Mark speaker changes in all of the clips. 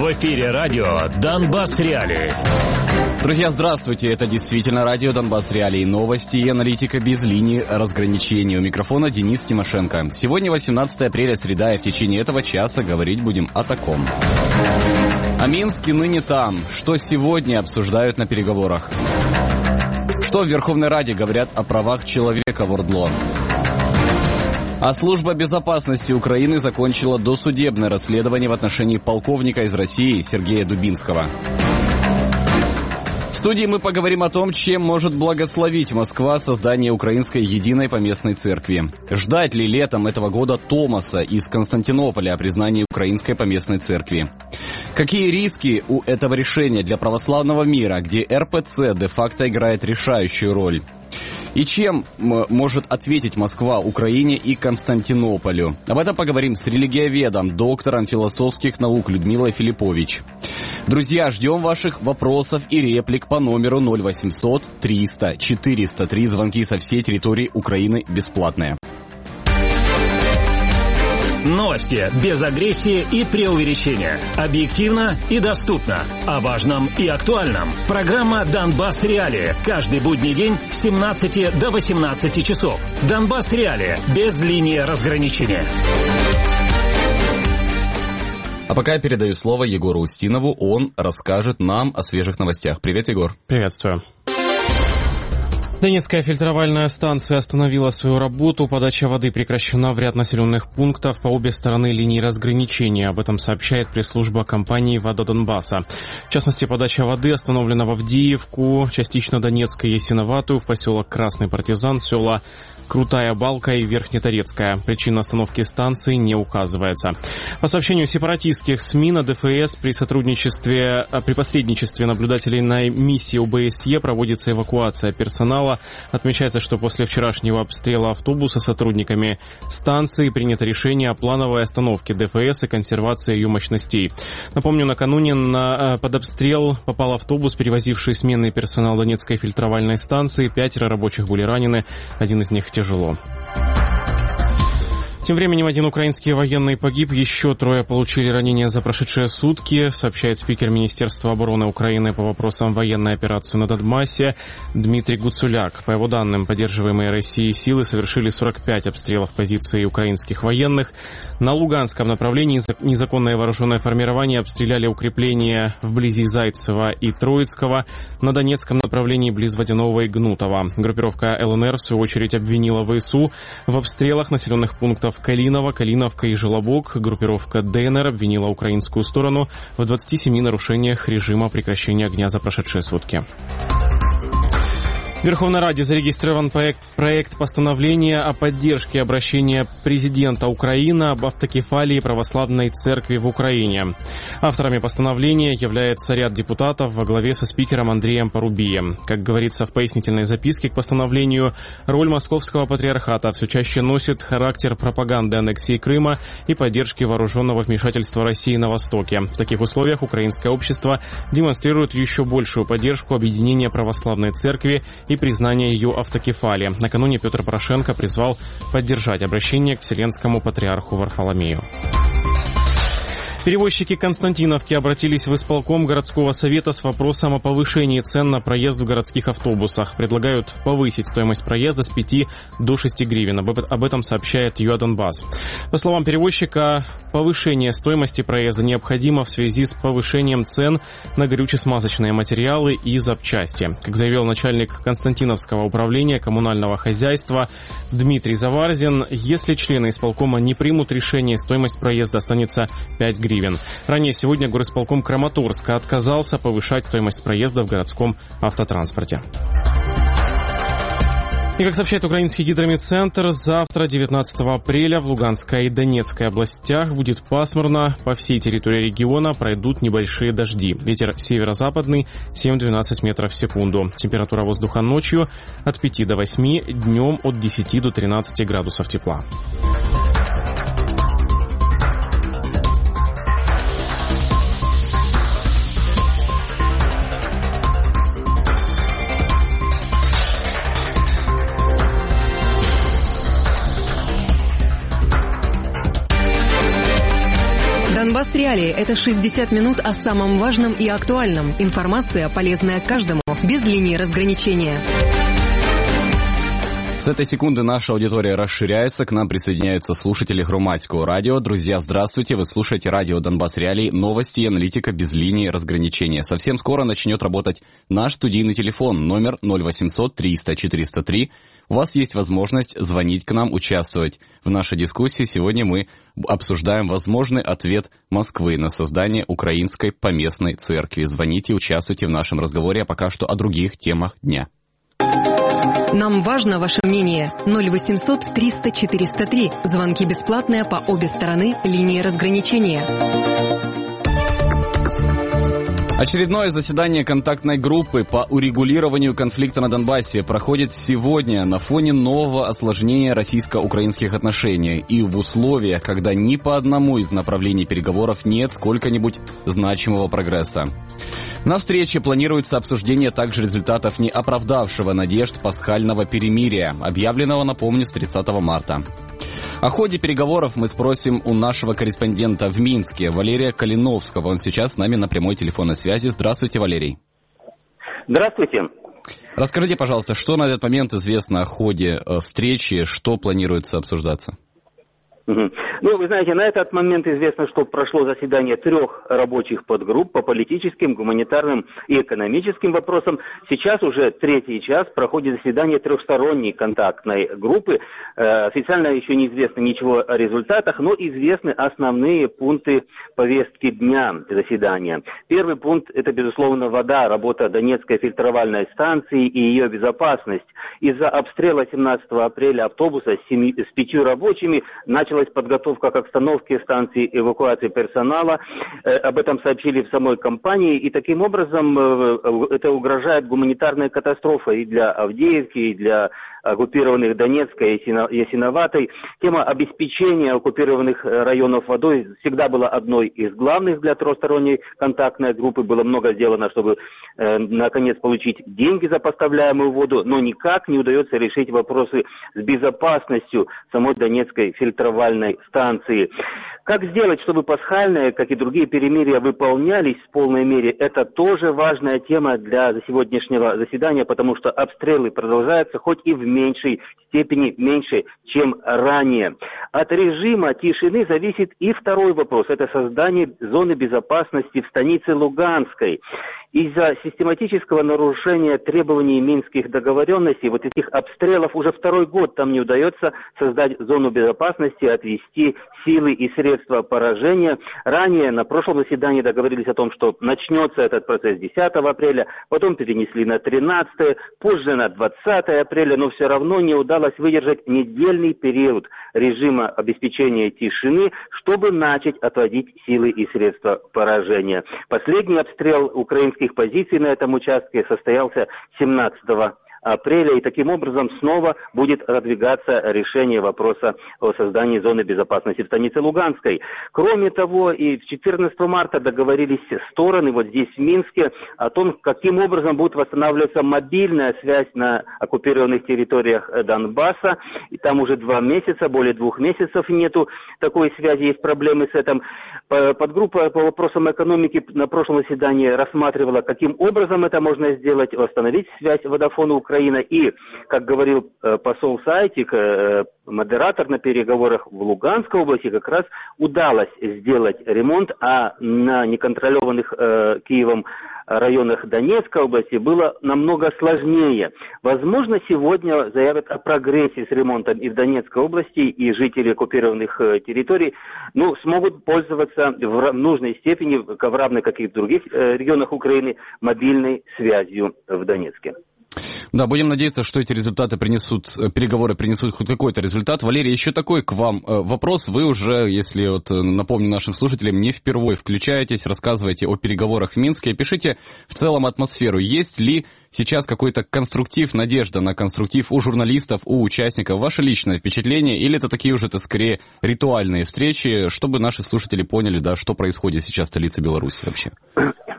Speaker 1: В эфире радио «Донбасс Реалии».
Speaker 2: Друзья, здравствуйте. Это действительно радио «Донбасс Реалии». Новости и аналитика без линии разграничения. У микрофона Денис Тимошенко. Сегодня 18 апреля, среда, и в течение этого часа говорить будем о таком. А Минск ныне там. Что сегодня обсуждают на переговорах? Что в Верховной Раде говорят о правах человека в ОРДЛО? А служба безопасности Украины закончила досудебное расследование в отношении полковника из России Сергея Дубинского. В студии мы поговорим о том, чем может благословить Москва создание Украинской единой поместной церкви. Ждать ли летом этого года Томаса из Константинополя о признании Украинской поместной церкви? Какие риски у этого решения для православного мира, где РПЦ де-факто играет решающую роль? И чем может ответить Москва Украине и Константинополю? Об этом поговорим с религиоведом, доктором философских наук Людмилой Филиппович. Друзья, ждем ваших вопросов и реплик по номеру 0800 300 403. Звонки со всей территории Украины бесплатные.
Speaker 1: Новости без агрессии и преувеличения. Объективно и доступно. О важном и актуальном. Программа «Донбасс Реалии». Каждый будний день с 17 до 18 часов. «Донбасс Реалии». Без линии разграничения.
Speaker 2: А пока я передаю слово Егору Устинову. Он расскажет нам о свежих новостях. Привет, Егор.
Speaker 3: Приветствую. Донецкая фильтровальная станция остановила свою работу. Подача воды прекращена в ряд населенных пунктов по обе стороны линии разграничения. Об этом сообщает пресс-служба компании «Вода Донбасса». В частности, подача воды остановлена в Авдеевку, частично Донецкой Ясиноватую, в поселок Красный Партизан, села Крутая Балка и Верхнеторецкая. Причина остановки станции не указывается. По сообщению сепаратистских СМИ, на ДФС при посредничестве наблюдателей на миссии ОБСЕ проводится эвакуация персонала. Отмечается, что после вчерашнего обстрела автобуса сотрудниками станции принято решение о плановой остановке ДФС и консервации ее мощностей. Напомню, накануне под обстрел попал автобус, перевозивший сменный персонал Донецкой фильтровальной станции. 5 рабочих были ранены, один из них тяжело. Тем временем один украинский военный погиб, еще 3 получили ранения за прошедшие сутки, сообщает спикер Министерства обороны Украины по вопросам военной операции на Донбассе Дмитрий Гуцуляк. По его данным, поддерживаемые Россией силы совершили 45 обстрелов позиций украинских военных. На Луганском направлении незаконное вооруженное формирование обстреляли укрепления вблизи Зайцева и Троицкого. На Донецком направлении близ Водяного и Гнутова. Группировка ЛНР, в свою очередь, обвинила ВСУ в обстрелах населенных пунктов Калиново, Калиновка и Желобок. Группировка ДНР обвинила украинскую сторону в 27 нарушениях режима прекращения огня за прошедшие сутки. В Верховной Раде зарегистрирован проект постановления о поддержке обращения президента Украины об автокефалии православной церкви в Украине. Авторами постановления является ряд депутатов во главе со спикером Андреем Порубием. Как говорится в пояснительной записке к постановлению, роль Московского патриархата все чаще носит характер пропаганды аннексии Крыма и поддержки вооруженного вмешательства России на Востоке. В таких условиях украинское общество демонстрирует еще большую поддержку объединения православной церкви и признание ее автокефалии. Накануне Петр Порошенко призвал поддержать обращение к Вселенскому патриарху Варфоломею. Перевозчики Константиновки обратились в исполком городского совета с вопросом о повышении цен на проезд в городских автобусах. Предлагают повысить стоимость проезда с 5 до 6 гривен. Об этом сообщает ЮА Донбасс. По словам перевозчика, повышение стоимости проезда необходимо в связи с повышением цен на горюче-смазочные материалы и запчасти. Как заявил начальник Константиновского управления коммунального хозяйства Дмитрий Заварзин, если члены исполкома не примут решение, стоимость проезда останется 5 гривен. Ранее сегодня горисполком Краматорска отказался повышать стоимость проезда в городском автотранспорте. И, как сообщает украинский гидрометцентр, завтра, 19 апреля, в Луганской и Донецкой областях будет пасмурно. По всей территории региона пройдут небольшие дожди. Ветер северо-западный 7-12 метров в секунду. Температура воздуха ночью от 5 до 8, днем от 10 до 13 градусов тепла.
Speaker 4: Донбасс Реалии – это 60 минут о самом важном и актуальном. Информация, полезная каждому, без линии разграничения.
Speaker 2: С этой секунды наша аудитория расширяется, к нам присоединяются слушатели Громадского радио. Друзья, здравствуйте, вы слушаете радио Донбасс Реалии, новости и аналитика без линии разграничения. Совсем скоро начнет работать наш студийный телефон, номер 0800 300 403. У вас есть возможность звонить к нам, участвовать в нашей дискуссии. Сегодня мы обсуждаем возможный ответ Москвы на создание Украинской поместной церкви. Звоните, участвуйте в нашем разговоре, а пока что о других темах дня.
Speaker 4: Нам важно ваше мнение. 0800 300 403. Звонки бесплатные по обе стороны линии разграничения.
Speaker 2: Очередное заседание контактной группы по урегулированию конфликта на Донбассе проходит сегодня на фоне нового осложнения российско-украинских отношений и в условиях, когда ни по одному из направлений переговоров нет сколько-нибудь значимого прогресса. На встрече планируется обсуждение также результатов не оправдавшего надежд пасхального перемирия, объявленного, напомню, с 30 марта. О ходе переговоров мы спросим у нашего корреспондента в Минске, Валерия Калиновского. Он сейчас с нами на прямой телефонной связи. Здравствуйте, Валерий.
Speaker 5: Здравствуйте.
Speaker 2: Расскажите, пожалуйста, что на этот момент известно о ходе встречи, что планируется обсуждаться?
Speaker 5: Ну, вы знаете, на этот момент известно, что прошло заседание 3 рабочих подгрупп по политическим, гуманитарным и экономическим вопросам. Сейчас уже 3-й час проходит заседание 3-сторонней контактной группы. Официально еще неизвестно ничего о результатах, но известны основные пункты повестки дня заседания. Первый пункт – это, безусловно, вода, работа Донецкой фильтровальной станции и ее безопасность. Из-за обстрела 17 апреля автобуса с 5 рабочими началась подготовка к обстановке станции эвакуации персонала. Об этом сообщили в самой компании. И таким образом это угрожает гуманитарной катастрофой и для Авдеевки, и для оккупированных Донецкой и Ясиноватой. Тема обеспечения оккупированных районов водой всегда была одной из главных для трехсторонней контактной группы. Было много сделано, чтобы наконец получить деньги за поставляемую воду, но никак не удается решить вопросы с безопасностью самой Донецкой фильтровальной станции. Как сделать, чтобы пасхальные, как и другие перемирия, выполнялись в полной мере, это тоже важная тема для сегодняшнего заседания, потому что обстрелы продолжаются, хоть и в меньшей степени, меньше, чем ранее. От режима тишины зависит и второй вопрос, это создание зоны безопасности в станице Луганской. Из-за систематического нарушения требований минских договоренностей, вот этих обстрелов, уже 2-й год там не удается создать зону безопасности, отвести силы и средства поражения. Ранее на прошлом заседании договорились о том, что начнется этот процесс 10 апреля, потом перенесли на 13, позже на 20 апреля, но все равно не удалось выдержать недельный период режима обеспечения тишины, чтобы начать отводить силы и средства поражения. Последний обстрел украинских позиций на этом участке состоялся 17 апреля, и таким образом снова будет продвигаться решение вопроса о создании зоны безопасности в станице Луганской. Кроме того, и 14 марта договорились стороны вот здесь в Минске о том, каким образом будет восстанавливаться мобильная связь на оккупированных территориях Донбасса. И там уже 2 месяца, более 2 месяцев нету такой связи, есть проблемы с этим. Подгруппа по вопросам экономики на прошлом заседании рассматривала, каким образом это можно сделать, восстановить связь Водафона Украина. И, как говорил посол Сайтик, модератор на переговорах в Луганской области, как раз удалось сделать ремонт, а на неконтролированных Киевом районах Донецкой области было намного сложнее. Возможно, сегодня заявят о прогрессе с ремонтом и в Донецкой области, и жители оккупированных территорий смогут пользоваться в нужной степени, в равной, как и в других регионах Украины, мобильной связью в Донецке.
Speaker 2: Да, будем надеяться, что эти переговоры принесут хоть какой-то результат. Валерий, еще такой к вам вопрос. Вы уже, если напомню нашим слушателям, не впервые включаетесь, рассказываете о переговорах в Минске. Пишите в целом атмосферу. Есть ли сейчас какой-то конструктив, надежда на конструктив у журналистов, у участников? Ваше личное впечатление? Или это такие уже, скорее, ритуальные встречи, чтобы наши слушатели поняли, да, что происходит сейчас в столице Беларуси вообще?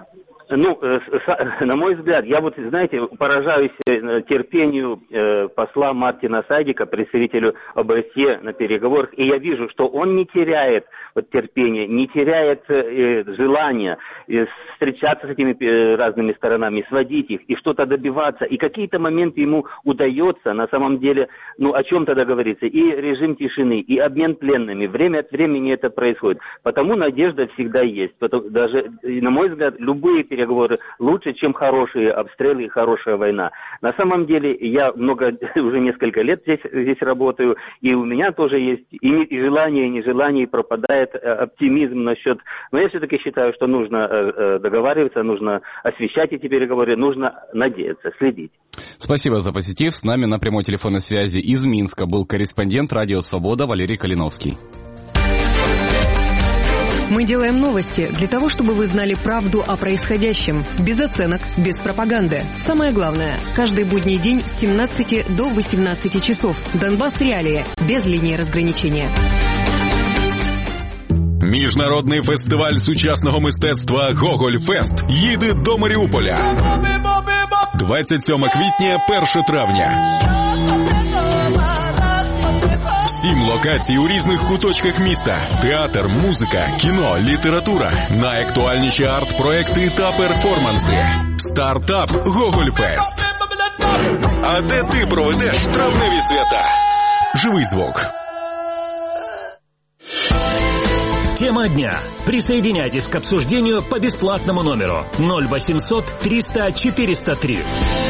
Speaker 5: На мой взгляд, я знаете, поражаюсь терпению посла Мартина Сайдика, представителю ОБСЕ на переговорах, и я вижу, что он не теряет терпения, не теряет желания встречаться с этими разными сторонами, сводить их и что-то добиваться. И какие-то моменты ему удается на самом деле, о чем-то договориться. И режим тишины, и обмен пленными. Время от времени это происходит. Потому надежда всегда есть. Даже, на мой взгляд, любые переговоры лучше, чем хорошие обстрелы и хорошая война. На самом деле, я уже несколько лет здесь работаю, и у меня тоже есть и желание, и нежелание, и пропадает оптимизм насчет... Но я все-таки считаю, что нужно договариваться, нужно освещать эти переговоры, нужно надеяться, следить.
Speaker 2: Спасибо за позитив. С нами на прямой телефонной связи из Минска был корреспондент «Радио Свобода» Валерий Калиновский.
Speaker 4: Мы делаем новости для того, чтобы вы знали правду о происходящем. Без оценок, без пропаганды. Самое главное, каждый будний день с 17 до 18 часов. Донбасс Реалии. Без линии разграничения.
Speaker 6: Міжнародний фестиваль сучасного мистецтва «Гоголь-Фест» їде до Маріуполя. 27 квітня, 1 травня. 7 локацій у різних куточках міста. Театр, музика, кіно, література, найактуальніші арт-проекти та перформанси. Стартап «Гоголь-Фест». А де ти проведеш травневі свята? Живий звук.
Speaker 1: Тема дня. Присоединяйтесь к обсуждению по бесплатному номеру 0800 300 403.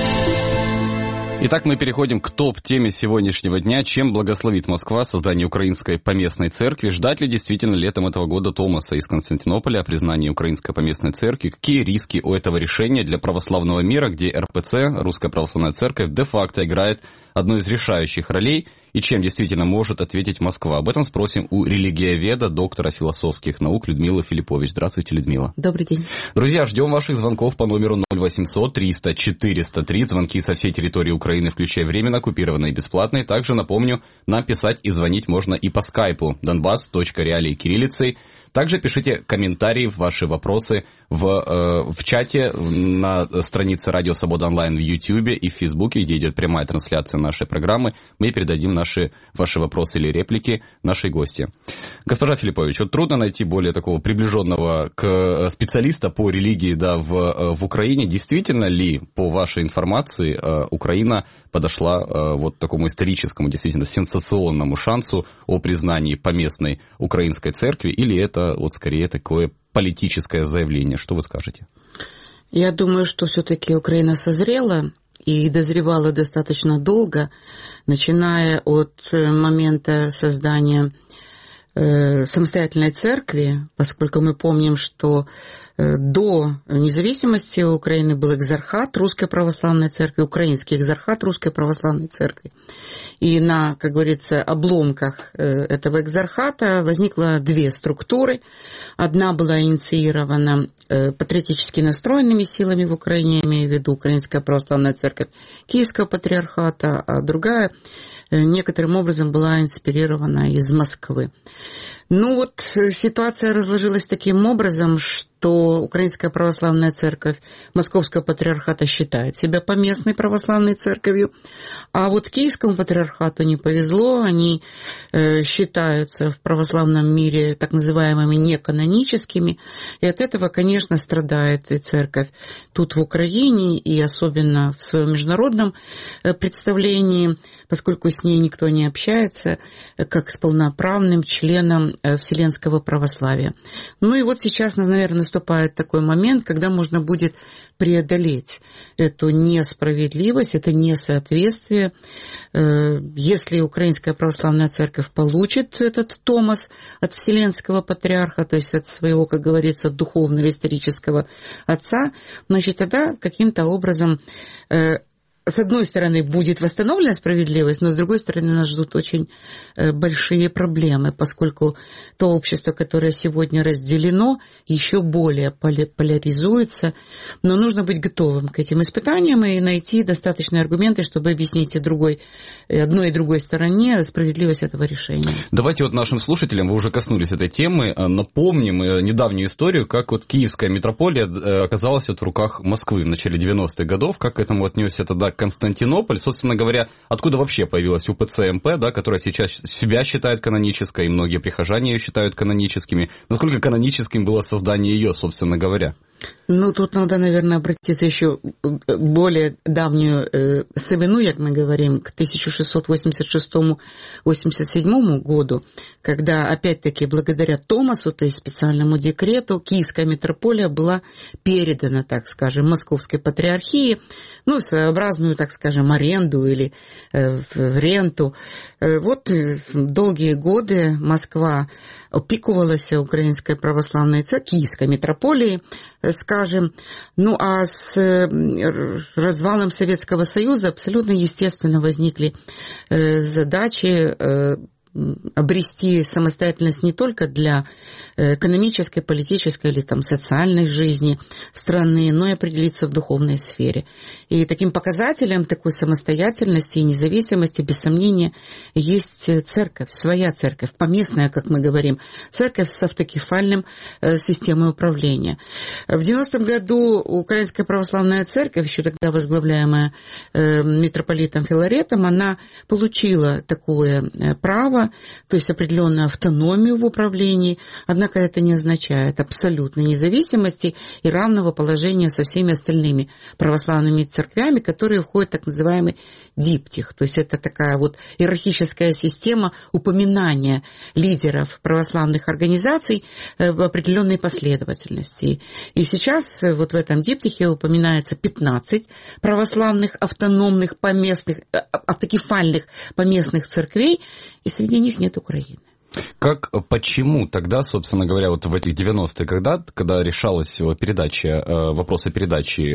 Speaker 2: Итак, мы переходим к топ-теме сегодняшнего дня. Чем благословит Москва создание Украинской поместной церкви? Ждать ли действительно летом этого года Томаса из Константинополя о признании Украинской поместной церкви? Какие риски у этого решения для православного мира, где РПЦ, Русская Православная Церковь, де-факто играет одну из решающих ролей? И чем действительно может ответить Москва? Об этом спросим у религиоведа, доктора философских наук Людмилы Филиппович. Здравствуйте, Людмила.
Speaker 7: Добрый день.
Speaker 2: Друзья, ждем ваших звонков по номеру 0800 300 403. Звонки со всей территории Украины, включая временно оккупированные и бесплатные. Также, напомню, нам писать и звонить можно и по скайпу donbass.realii кириллицей. Также пишите комментарии, ваши вопросы в чате на странице Радио Свобода Онлайн в Ютьюбе и в Фейсбуке, где идет прямая трансляция нашей программы. Мы передадим ваши вопросы или реплики нашей гости. Госпожа Филиппович, трудно найти более такого приближенного к специалиста по религии в Украине. Действительно ли, по вашей информации, Украина подошла к такому историческому, действительно сенсационному шансу о признании поместной украинской церкви, или это скорее такое политическое заявление? Что вы скажете?
Speaker 7: Я думаю, что все-таки Украина созрела и дозревала достаточно долго, начиная от момента создания самостоятельной церкви, поскольку мы помним, что до независимости Украины был экзархат Русской Православной Церкви, украинский экзархат Русской Православной Церкви. И на, как говорится, обломках этого экзархата возникло две структуры. Одна была инициирована патриотически настроенными силами в Украине, я имею в виду Украинская Православная Церковь Киевского Патриархата, а другая некоторым образом была инспирирована из Москвы. Ситуация разложилась таким образом, что Украинская Православная Церковь Московского Патриархата считает себя поместной православной церковью, а Киевскому Патриархату не повезло, они считаются в православном мире так называемыми неканоническими, и от этого, конечно, страдает и церковь тут в Украине, и особенно в своем международном представлении, поскольку с ней никто не общается, как с полноправным членом Вселенского православия. Сейчас, наверное, наступает такой момент, когда можно будет преодолеть эту несправедливость, это несоответствие. Если Украинская Православная Церковь получит этот томос от Вселенского Патриарха, то есть от своего, как говорится, духовного исторического отца, значит, тогда каким-то образом с одной стороны, будет восстановлена справедливость, но с другой стороны, нас ждут очень большие проблемы, поскольку то общество, которое сегодня разделено, еще более поляризуется. Но нужно быть готовым к этим испытаниям и найти достаточные аргументы, чтобы объяснить одной и другой стороне справедливость этого решения.
Speaker 2: Давайте вот нашим слушателям, вы уже коснулись этой темы, напомним недавнюю историю, как вот киевская митрополия оказалась вот в руках Москвы в начале 90-х годов, как к этому отнесся тогда Константинополь, собственно говоря, откуда вообще появилась УПЦ МП, да, которая сейчас себя считает канонической, и многие прихожане ее считают каноническими. Насколько каноническим было создание ее, собственно говоря?
Speaker 7: Ну, тут надо, наверное, обратиться еще к более давнюю совину, как мы говорим, к 1686-87 году, когда, опять-таки, благодаря Томасу, то есть специальному декрету, Киевская митрополия была передана, так скажем, Московской патриархии, ну, в своеобразную, так скажем, аренду или в ренту. Вот долгие годы Москва опікувалася Українською православною церквою, Київської митрополії, скажем. Ну, а с развалом Советского Союза абсолютно естественно возникли задачи обрести самостоятельность не только для экономической, политической или там социальной жизни страны, но и определиться в духовной сфере. И таким показателем такой самостоятельности и независимости, без сомнения, есть церковь, своя церковь, поместная, как мы говорим, церковь с автокефальным системой управления. В 90-м году Украинская православная церковь, еще тогда возглавляемая митрополитом Филаретом, она получила такое право, то есть определенную автономию в управлении, однако это не означает абсолютной независимости и равного положения со всеми остальными православными церквями, которые входят в так называемый диптих. То есть это такая вот иерархическая система упоминания лидеров православных организаций в определенной последовательности. И сейчас вот в этом диптихе упоминается 15 православных автономных поместных, автокефальных поместных церквей, и среди них нет Украины.
Speaker 2: Почему тогда, собственно говоря, вот в этих 90-е, когда решалась вопрос о передаче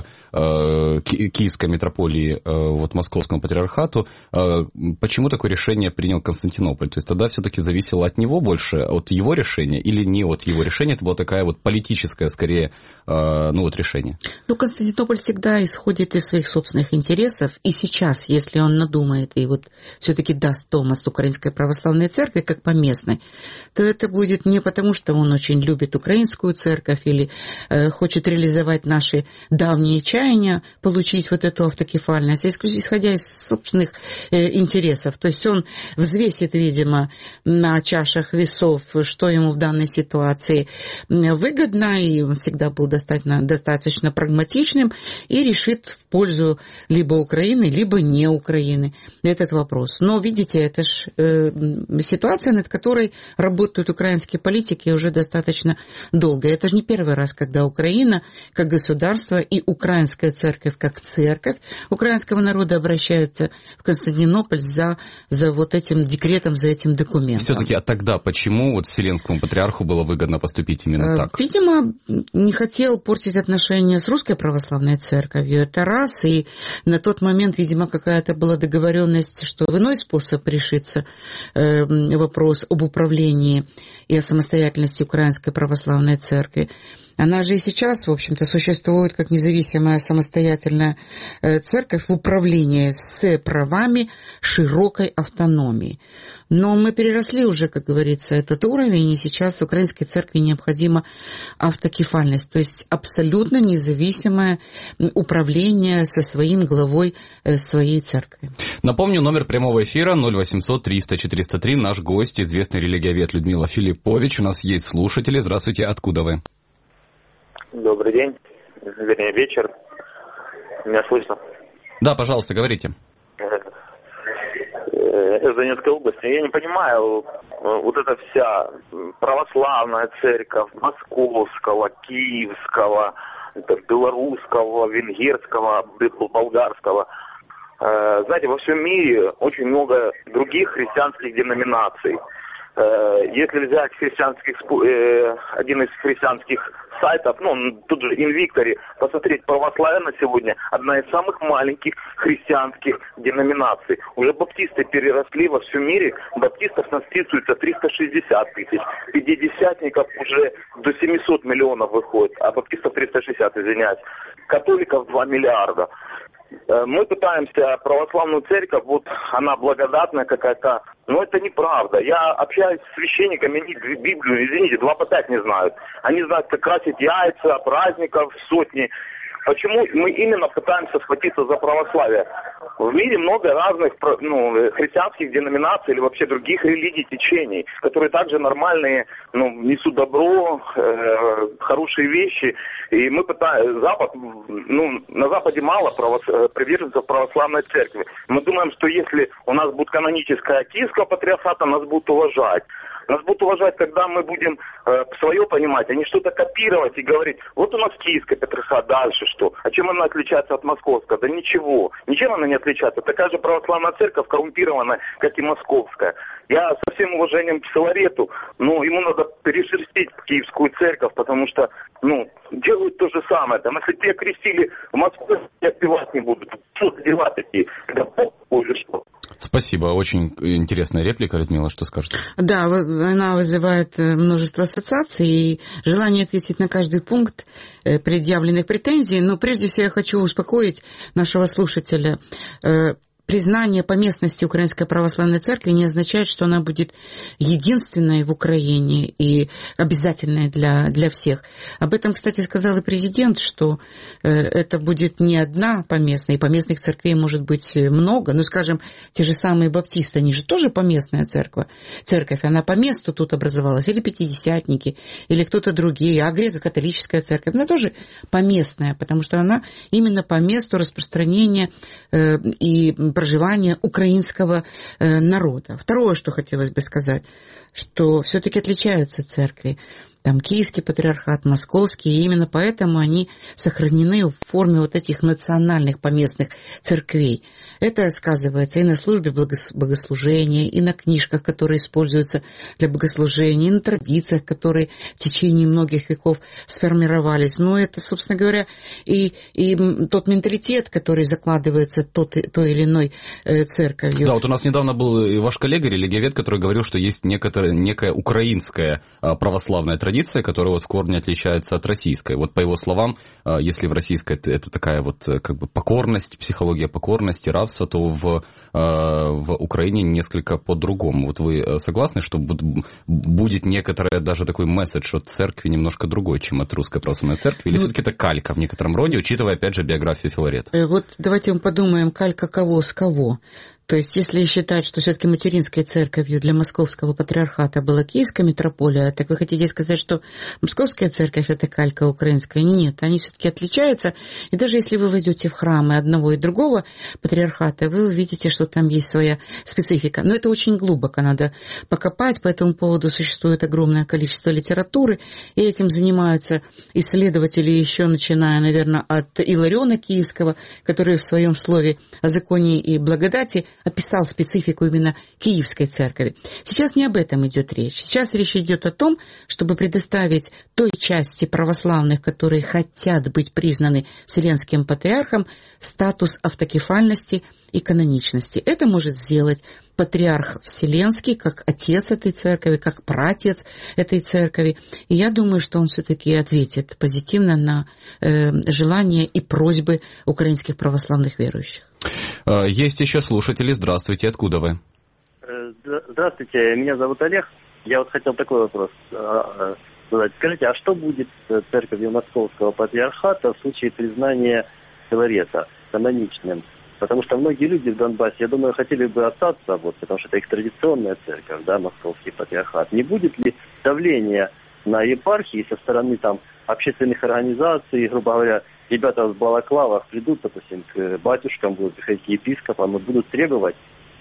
Speaker 2: Киевской митрополии вот Московскому патриархату, почему такое решение принял Константинополь? То есть тогда все-таки зависело от него больше, от его решения, или не от его решения? Это было такая вот политическое, скорее, решение.
Speaker 7: Ну, Константинополь всегда исходит из своих собственных интересов, и сейчас, если он надумает и вот все-таки даст Томас Украинской православной церкви, как поместной, то это будет не потому, что он очень любит украинскую церковь или хочет реализовать наши давние чаяния, получить вот эту автокефальность, а исходя из собственных интересов. То есть он взвесит, видимо, на чашах весов, что ему в данной ситуации выгодно, и он всегда был достаточно прагматичным, и решит в пользу либо Украины, либо не Украины этот вопрос. Но, видите, это же ситуация, над которой работают украинские политики уже достаточно долго. Это же не первый раз, когда Украина как государство и украинская церковь как церковь украинского народа обращаются в Константинополь за вот этим декретом, за этим документом.
Speaker 2: Все-таки, а тогда почему вот Вселенскому патриарху было выгодно поступить именно так?
Speaker 7: Видимо, не хотел портить отношения с Русской Православной Церковью. Это раз. И на тот момент, видимо, какая-то была договоренность, что в иной способ решится вопрос об управлении и о самостоятельности Украинской Православной Церкви. Она же и сейчас, в общем-то, существует как независимая самостоятельная церковь в управлении с правами широкой автономии. Но мы переросли уже, как говорится, этот уровень, и сейчас Украинской церкви необходима автокефальность, то есть абсолютно независимое управление со своим главой своей церкви.
Speaker 2: Напомню, номер прямого эфира 0800-300-403. Наш гость, известный религиовед Людмила Филиппович. У нас есть слушатели. Здравствуйте, откуда вы?
Speaker 8: Добрый день, вернее вечер. Меня слышно?
Speaker 2: Да, пожалуйста, говорите.
Speaker 8: Из Донецкой области. Я не понимаю, вот эта вся православная церковь московского, киевского, белорусского, венгерского, болгарского. Знаете, во всем мире очень много других христианских деноминаций. если взять один из христианских сайтов, тут же Invictory, посмотреть, православие на сегодня одна из самых маленьких христианских деноминаций. Уже баптисты переросли во всем мире, баптистов насчитывается 360 тысяч, пятидесятников уже до 700 миллионов выходит, а баптистов 360, извиняюсь, католиков 2 миллиарда. Мы пытаемся православную церковь, вот она благодатная какая-то, но это неправда. Я общаюсь с священниками, они Библию, извините, 2 по 5 не знают. Они знают, как красить яйца, праздников сотни. Почему мы именно пытаемся схватиться за православие? В мире много разных христианских деноминаций или вообще других религий, течений, которые также нормальные, несут добро, хорошие вещи. И мы пытаемся, на Западе мало приверженцев православной церкви. Мы думаем, что если у нас будет каноническая Киевского патриархата, нас будут уважать. Нас будут уважать, когда мы будем свое понимать, а не что-то копировать и говорить, вот у нас Киевская патриархат, дальше что? А чем она отличается от Московской? Да ничего. Ничем она не отличается. Такая же православная церковь коррумпированная, как и Московская. Я со всем уважением к Филарету, но ему надо перешерстить Киевскую церковь, потому что, делают то же самое. Там, если тебя крестили в Москве, тебя отпевать не будут. Что за дела такие? Когда Бог или что?
Speaker 2: Спасибо. Очень интересная реплика, Людмила, что скажете?
Speaker 7: Да, она вызывает множество ассоциаций и желание ответить на каждый пункт предъявленных претензий. Но прежде всего я хочу успокоить нашего слушателя. Признание поместности Украинской Православной Церкви не означает, что она будет единственной в Украине и обязательной для всех. Об этом, кстати, сказал и президент, что это будет не одна поместная, и поместных церквей может быть много. Скажем, те же самые баптисты, они же тоже поместная церковь, она по месту тут образовалась, или пятидесятники, или кто-то другие, а греко-католическая церковь, она тоже поместная, потому что она именно по месту распространения и проживания украинского народа. Второе, что хотелось бы сказать, что все-таки отличаются церкви. Там Киевский патриархат, Московский, и именно поэтому они сохранены в форме вот этих национальных поместных церквей. Это сказывается и на службе богослужения, и на книжках, которые используются для богослужения, и на традициях, которые в течение многих веков сформировались. Но это, собственно говоря, и тот менталитет, который закладывается той или иной церковью.
Speaker 2: Да, вот у нас недавно был ваш коллега, религиовед, который говорил, что есть некая украинская православная традиция, которая в корне отличается от российской. Вот по его словам, если в российской это такая покорность, психология покорности, рабства, то в Украине несколько по-другому. Вот вы согласны, что будет некоторый даже такой месседж от церкви немножко другой, чем от русской православной церкви? Или все-таки это калька в некотором роде, учитывая, опять же, биографию Филарета?
Speaker 7: Вот давайте мы подумаем, калька кого с кого. То есть, если считать, что все-таки материнской церковью для Московского патриархата была Киевская митрополия, так вы хотите сказать, что Московская церковь – это калька украинская? Нет, они все-таки отличаются. И даже если вы войдете в храмы одного и другого патриархата, вы увидите, что там есть своя специфика. Но это очень глубоко, надо покопать. По этому поводу существует огромное количество литературы, и этим занимаются исследователи еще начиная, наверное, от Илариона Киевского, который в своем слове о законе и благодати описал специфику именно Киевской церкви. Сейчас не об этом идет речь. Сейчас речь идет о том, чтобы предоставить той части православных, которые хотят быть признаны Вселенским патриархом, статус автокефальности и каноничности. Это может сделать патриарх Вселенский, как отец этой церкви, как праотец этой церкви. И я думаю, что он все-таки ответит позитивно на желания и просьбы украинских православных верующих.
Speaker 2: Есть еще слушатели. Здравствуйте. Откуда вы?
Speaker 9: Здравствуйте. Меня зовут Олег. Я вот хотел такой вопрос задать. Скажите, а что будет с церковью Московского патриархата в случае признания Филарета каноничным? Потому что многие люди в Донбассе, я думаю, хотели бы остаться, потому что это их традиционная церковь, Московский патриархат. Не будет ли давления на епархии со стороны общественных организаций, грубо говоря, ребята в балаклавах придут, допустим, к батюшкам, будут приходить к епископам и будут требовать,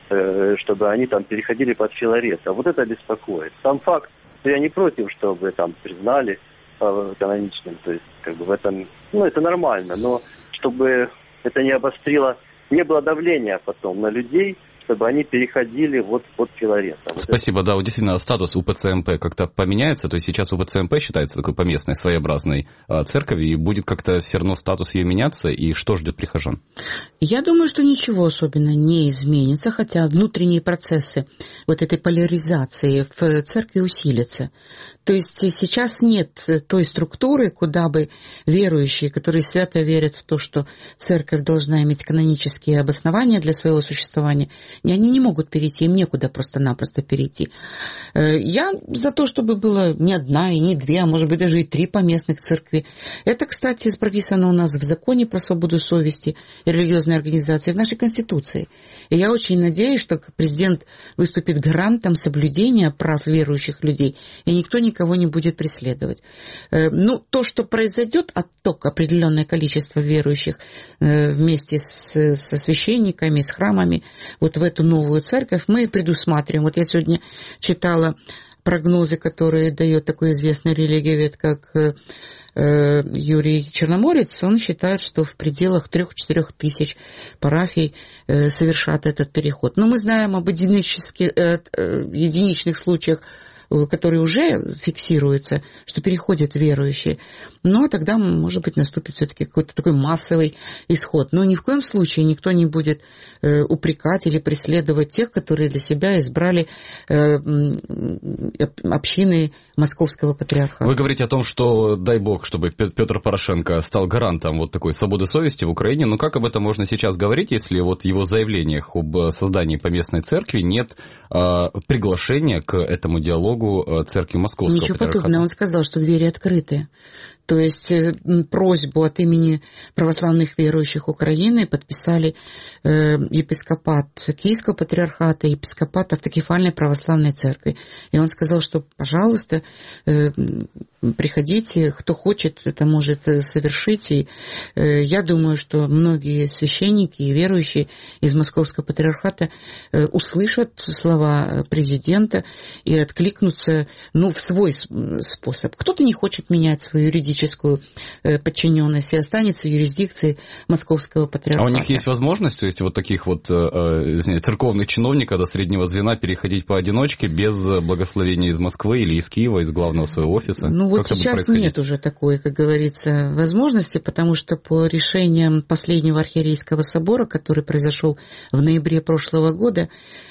Speaker 9: чтобы они переходили под Филарет. А вот это беспокоит. Сам факт, что я не против, чтобы признали каноничным, то есть в этом, это нормально, но чтобы это не обострило, не было давления потом на людей, чтобы они переходили вот под Филарета.
Speaker 2: Спасибо, да, вот действительно статус УПЦ-МП как-то поменяется, то есть сейчас УПЦ-МП считается такой поместной, своеобразной церковью, и будет как-то все равно статус ее меняться, и что ждет прихожан?
Speaker 7: Я думаю, что ничего особенно не изменится, хотя внутренние процессы вот этой поляризации в церкви усилятся. То есть сейчас нет той структуры, куда бы верующие, которые свято верят в то, что церковь должна иметь канонические обоснования для своего существования, они не могут перейти, им некуда просто-напросто перейти. Я за то, чтобы было не одна и не две, а может быть даже и 3 поместных церкви. Это, кстати, прописано у нас в законе про свободу совести и религиозной организации, в нашей Конституции. И я очень надеюсь, что президент выступит гарантом соблюдения прав верующих людей, и никто никого не будет преследовать. То, что произойдет, отток определенное количество верующих вместе со священниками, с храмами, вот в эту новую церковь мы предусматриваем. Вот я сегодня читала прогнозы, которые дает такой известный религиовед, как Юрий Черноморец. Он считает, что в пределах 3-4 тысяч парафий совершат этот переход. Но мы знаем об единичных случаях, которые уже фиксируются, что переходят верующие. Но тогда, может быть, наступит все-таки какой-то такой массовый исход. Но ни в коем случае никто не будет упрекать или преследовать тех, которые для себя избрали общины Московского патриархата.
Speaker 2: Вы говорите о том, что, дай бог, чтобы Петр Порошенко стал гарантом вот такой свободы совести в Украине. Но как об этом можно сейчас говорить, если вот в его заявлениях об создании поместной церкви нет приглашения к этому диалогу церкви Московского
Speaker 7: Ничего
Speaker 2: патриархата?
Speaker 7: подобного. Он сказал, что двери открыты. То есть просьбу от имени православных верующих Украины подписали епископат Киевского патриархата и епископат Автокефальной православной церкви. И он сказал, что, пожалуйста, приходите, кто хочет, это может совершить. И я думаю, что многие священники и верующие из Московского патриархата услышат слова президента и откликнутся в свой способ. Кто-то не хочет менять свою юридическую подчиненность и останется в юрисдикции Московского патриархата.
Speaker 2: А у них есть возможность, то есть вот таких вот церковных чиновников до среднего звена переходить поодиночке без благословения из Москвы или из Киева, из главного своего офиса?
Speaker 7: Вот сейчас нет уже такой, как говорится, возможности, потому что по решениям последнего архиерейского собора, который произошел в ноябре прошлого года,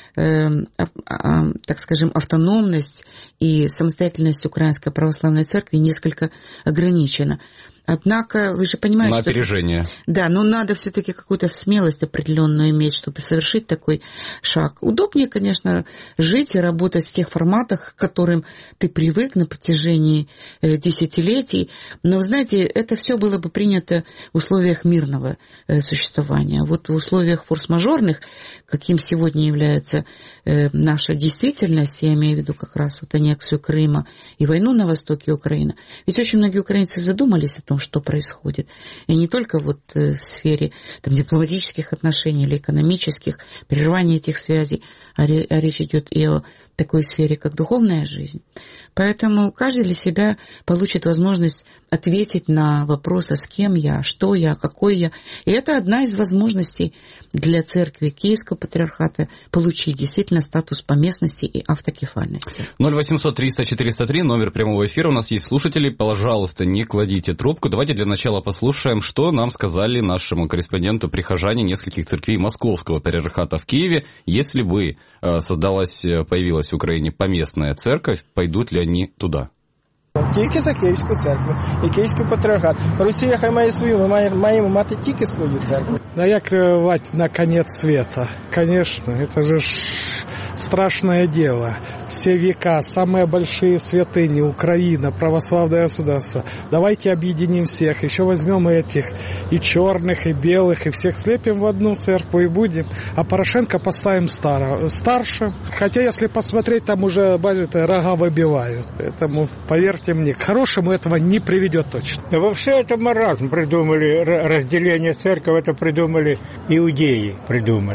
Speaker 7: так скажем, автономность и самостоятельность Украинской Православной Церкви несколько ограничена. Однако, вы же понимаете,
Speaker 2: на опережение.
Speaker 7: Да, но надо все-таки какую-то смелость определенную иметь, чтобы совершить такой шаг. Удобнее, конечно, жить и работать в тех форматах, к которым ты привык на протяжении десятилетий. Но, вы знаете, это все было бы принято в условиях мирного существования. Вот в условиях форс-мажорных, каким сегодня является наша действительность, я имею в виду как раз вот аннексию Крыма и войну на востоке Украины, ведь очень многие украинцы задумались о том, что происходит. И не только вот в сфере дипломатических отношений или экономических, прерывания этих связей, а речь идет и о такой сфере, как духовная жизнь. Поэтому каждый для себя получит возможность ответить на вопрос, а с кем я, что я, какой я. И это одна из возможностей для церкви Киевского патриархата получить действительно статус поместности и автокефальности.
Speaker 2: 0800-300-403, номер прямого эфира. У нас есть слушатели. Пожалуйста, не кладите трубку. Давайте для начала послушаем, что нам сказали нашему корреспонденту прихожане нескольких церквей Московского патриархата в Киеве. Если бы появилась в Украине поместная церковь, пойдут ли они туда?
Speaker 10: Тільки за Київську церкву і Київський патріархат. Росія хай має свою, ми маємо мати тільки свою церкву.
Speaker 11: Да як рвать на конец света? Конечно, это же страшное дело. Все века, самые большие святыни, Украина, православное государство. Давайте объединим всех, еще возьмем этих, и черных, и белых, и всех слепим в одну церковь и будем. А Порошенко поставим старше. Хотя, если посмотреть, там уже, рога выбивают. Поэтому, поверьте мне, к хорошему этого не приведет точно.
Speaker 12: Да вообще это маразм придумали, разделение церкви, это придумали иудеи, придумали.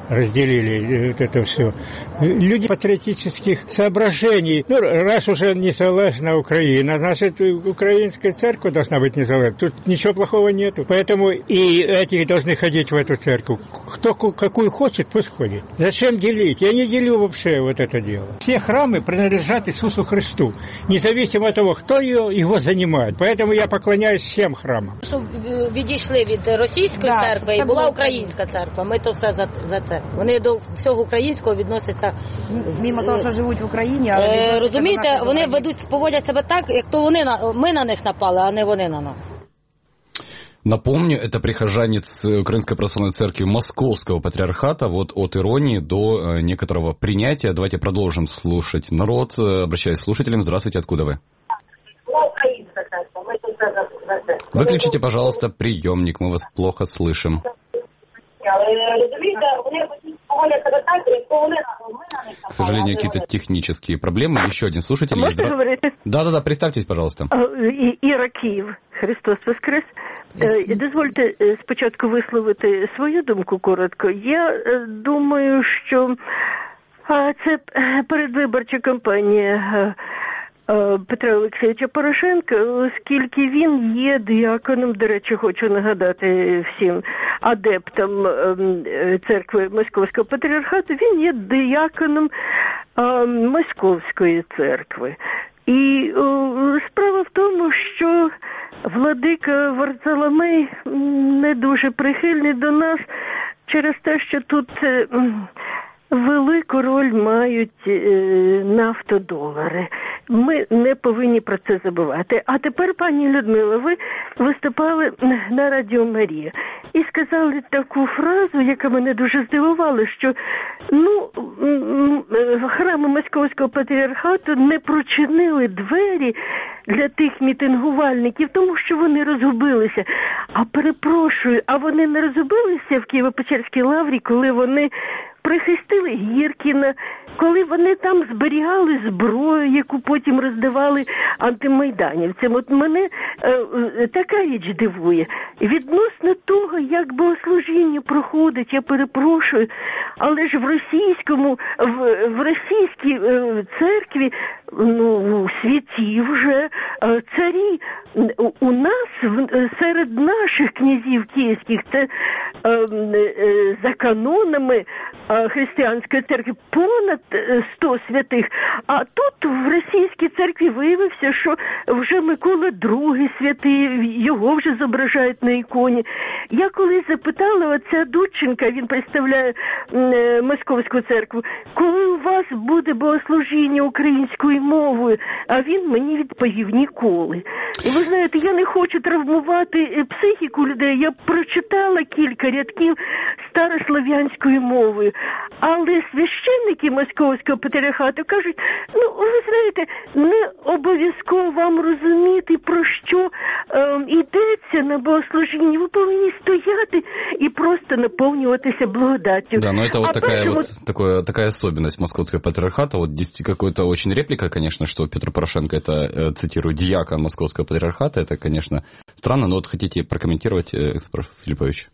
Speaker 12: разделили вот это все. Люди патриотических соображений. Ну, раз уже незалежна Украина, значит, украинская церковь должна быть незалежна. Тут ничего плохого нету. Поэтому и эти должны ходить в эту церковь. Кто какую хочет, пусть ходит. Зачем делить? Я не делю вообще вот это дело. Все храмы принадлежат Иисусу Христу, независимо от того, кто его занимает. Поэтому я поклоняюсь всем храмам.
Speaker 13: Щоб відійшли від російської церкви і була українська церква. Ми то все за це. Вони до всього українського відносяться.
Speaker 14: Мимо того, що живуть в Україні, але
Speaker 13: розумієте, вони поводять себе так, як то ми на них напали, а не вони на нас.
Speaker 2: Напомню, это прихожанец Украинской Православной Церкви Московского Патриархата, вот от иронии до некоторого принятия. Давайте продолжим слушать народ. Обращаюсь к слушателям. Здравствуйте, откуда вы? Выключите, пожалуйста, приемник, мы вас плохо слышим. К сожалению, какие-то технические проблемы. Еще один слушатель.
Speaker 15: Можете говорить?
Speaker 2: Да, представьтесь, пожалуйста.
Speaker 15: Іра, Київ. Христос Воскрес. Дозвольте спочатку висловити свою думку коротко. Я думаю, що це передвиборча кампанія Петра Олексійовича Порошенка, оскільки він є діаконом, до речі, хочу нагадати всім адептам церкви Московського Патріархату, він є діаконом Московської церкви. І справа в тому, що владика Варфоломей не дуже прихильний до нас через те, що тут велику роль мають нафтодолари. Ми не повинні про це забувати. А тепер, пані Людмила, ви виступали на Радіо Марія і сказали таку фразу, яка мене дуже здивувала, що храми Московського Патріархату не прочинили двері для тих мітингувальників, тому що вони розгубилися. А перепрошую, а вони не розгубилися в Києво-Печерській лаврі, коли вони прихистили Гіркіна, коли вони там зберігали зброю, яку потім роздавали антимайданівцям. От мене така річ дивує. Відносно того, як богослужіння проходить, я перепрошую, але ж в російській церкві, святі вже царі. У нас, серед наших князів київських, це за канонами християнської церкви понад 100 святих. А тут в російській церкві виявився, що вже Микола II святий, його вже зображають на іконі. Я колись запитала отця Дудченка, він представляє Московську церкву, коли у вас буде богослужіння українською мовою, а він мені відповів: ніколи. І ви знаєте, я не хочу травмувати психіку людей, я прочитала кілька рядків старослов'янською мовою, але священники Московського Патріархату кажуть, ви знаєте, не обов'язково вам розуміти, про що йдеться на богослужінні, ви повинні стояти и просто наполниваться благодатью.
Speaker 2: Да, но это вот такая особенность Московского Патриархата. Вот какой-то очень реплика, конечно, что Петр Порошенко, это, цитирую, диакон Московского Патриархата. Это, конечно, странно, но вот хотите прокомментировать, Филиппович?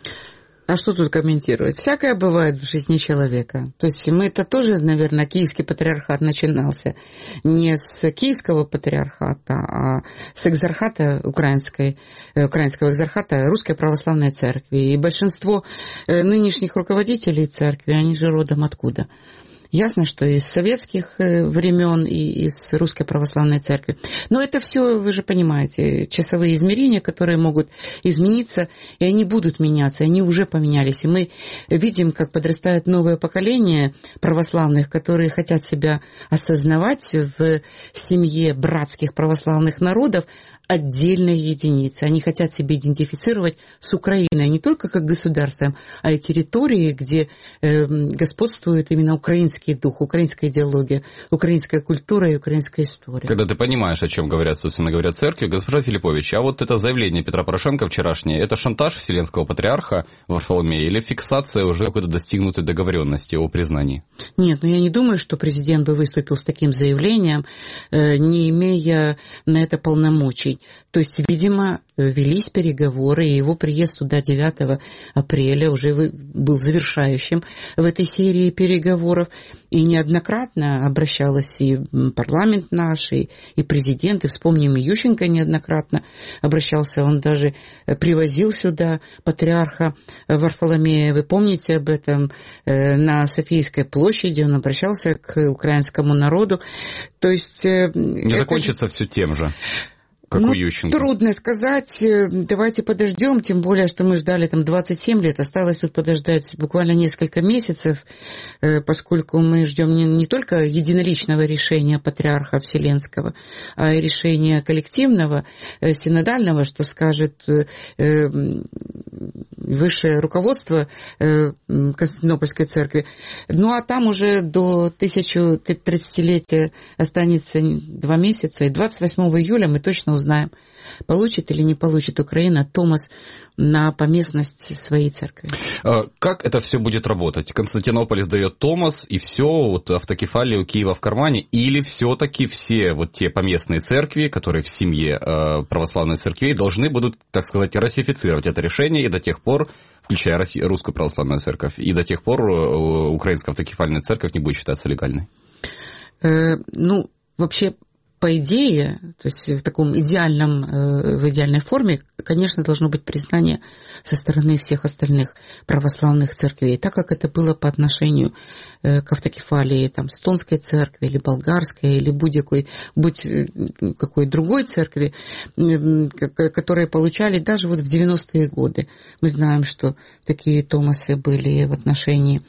Speaker 7: А что тут комментировать? Всякое бывает в жизни человека. То есть мы-то тоже, наверное, Киевский патриархат начинался не с Киевского патриархата, а с экзархата украинского экзархата Русской Православной Церкви. И большинство нынешних руководителей церкви, они же родом откуда? Ясно, что из советских времен и из Русской Православной Церкви. Но это все, вы же понимаете, часовые измерения, которые могут измениться, и они будут меняться, они уже поменялись. И мы видим, как подрастает новое поколение православных, которые хотят себя осознавать в семье братских православных народов отдельной единицы. Они хотят себя идентифицировать с Украиной не только как государством, а и территорией, где господствует именно украинский дух, украинская идеология, украинская культура и украинская история.
Speaker 2: Когда ты понимаешь, о чем говорят, собственно говоря, церкви, господин Филиппович, а вот это заявление Петра Порошенко вчерашнее, это шантаж Вселенского Патриарха Варфоломея или фиксация уже какой-то достигнутой договоренности о признании?
Speaker 7: Нет, я не думаю, что президент бы выступил с таким заявлением, не имея на это полномочий. То есть, видимо, велись переговоры, и его приезд туда 9 апреля уже был завершающим в этой серии переговоров. И неоднократно обращалась и парламент наш, и президент, и вспомним, и Ющенко неоднократно обращался, он даже привозил сюда патриарха Варфоломея, вы помните об этом, на Софийской площади он обращался к украинскому народу. То есть...
Speaker 2: Не закончится все тем же, как у Ющенко.
Speaker 7: Трудно сказать, давайте подождем, тем более, что мы ждали там 27 лет, осталось тут подождать буквально несколько месяцев, поскольку мы ждем не только единоличного решения патриарха Вселенского, а и решения коллективного, синодального, что скажет высшее руководство Константинопольской церкви. Ну, а там уже до 1030-летия останется 2 месяца, и 28 июля мы точно узнаем, получит или не получит Украина Томос на поместность своей церкви.
Speaker 2: Как это все будет работать? Константинополь сдает Томос, и все, вот автокефалия у Киева в кармане, или все-таки все вот те поместные церкви, которые в семье православных церквей, должны будут, так сказать, ратифицировать это решение, и до тех пор, включая Русскую православную церковь, и до тех пор украинская автокефальная церковь не будет считаться легальной?
Speaker 7: Ну, вообще... По идее, то есть в таком в идеальной форме, конечно, должно быть признание со стороны всех остальных православных церквей, так как это было по отношению к автокефалии там, эстонской церкви или болгарской, или будь какой другой церкви, которые получали даже вот в 90-е годы. Мы знаем, что такие томосы были в отношении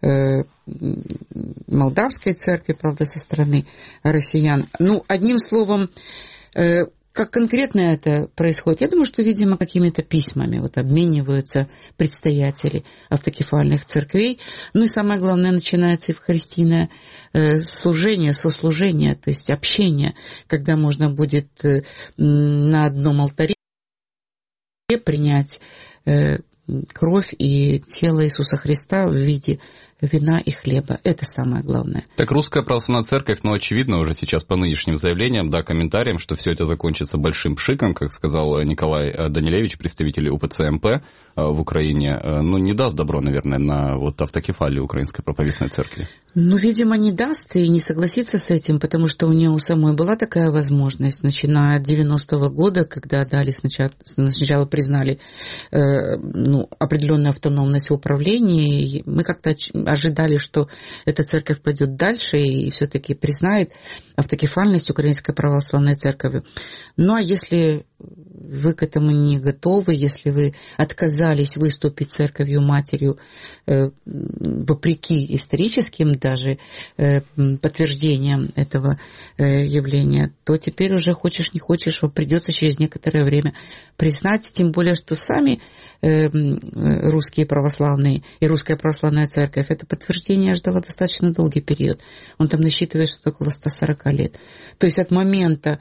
Speaker 7: молдавской церкви, правда, со стороны россиян. Ну, одним словом, как конкретно это происходит? Я думаю, что, видимо, какими-то письмами вот обмениваются предстоятели автокефальных церквей. Ну и самое главное, начинается евхаристийное служение, сослужение, то есть общение, когда можно будет на одном алтаре принять кровь и тело Иисуса Христа в виде вина и хлеба. Это самое главное.
Speaker 2: Так Русская православная церковь, очевидно, уже сейчас по нынешним заявлениям, комментариям, что все это закончится большим пшиком, как сказал Николай Данилевич, представитель УПЦ-МП в Украине, не даст добро, наверное, на автокефалию Украинской проповедной церкви.
Speaker 7: Видимо, не даст и не согласится с этим, потому что у нее у самой была такая возможность, начиная от 90-го года, когда дали сначала признали определенную автономность в управлении, и мы как-то ожидали, что эта церковь пойдет дальше и все-таки признает автокефальность Украинской православной церкви. Ну, а если вы к этому не готовы, если вы отказались выступить церковью-матерью вопреки историческим даже подтверждениям этого явления, то теперь уже хочешь не хочешь, придется через некоторое время признать, тем более, что сами русские православные и Русская православная церковь это подтверждение ждала достаточно долгий период. Он там насчитывает что-то около 140 лет. То есть от момента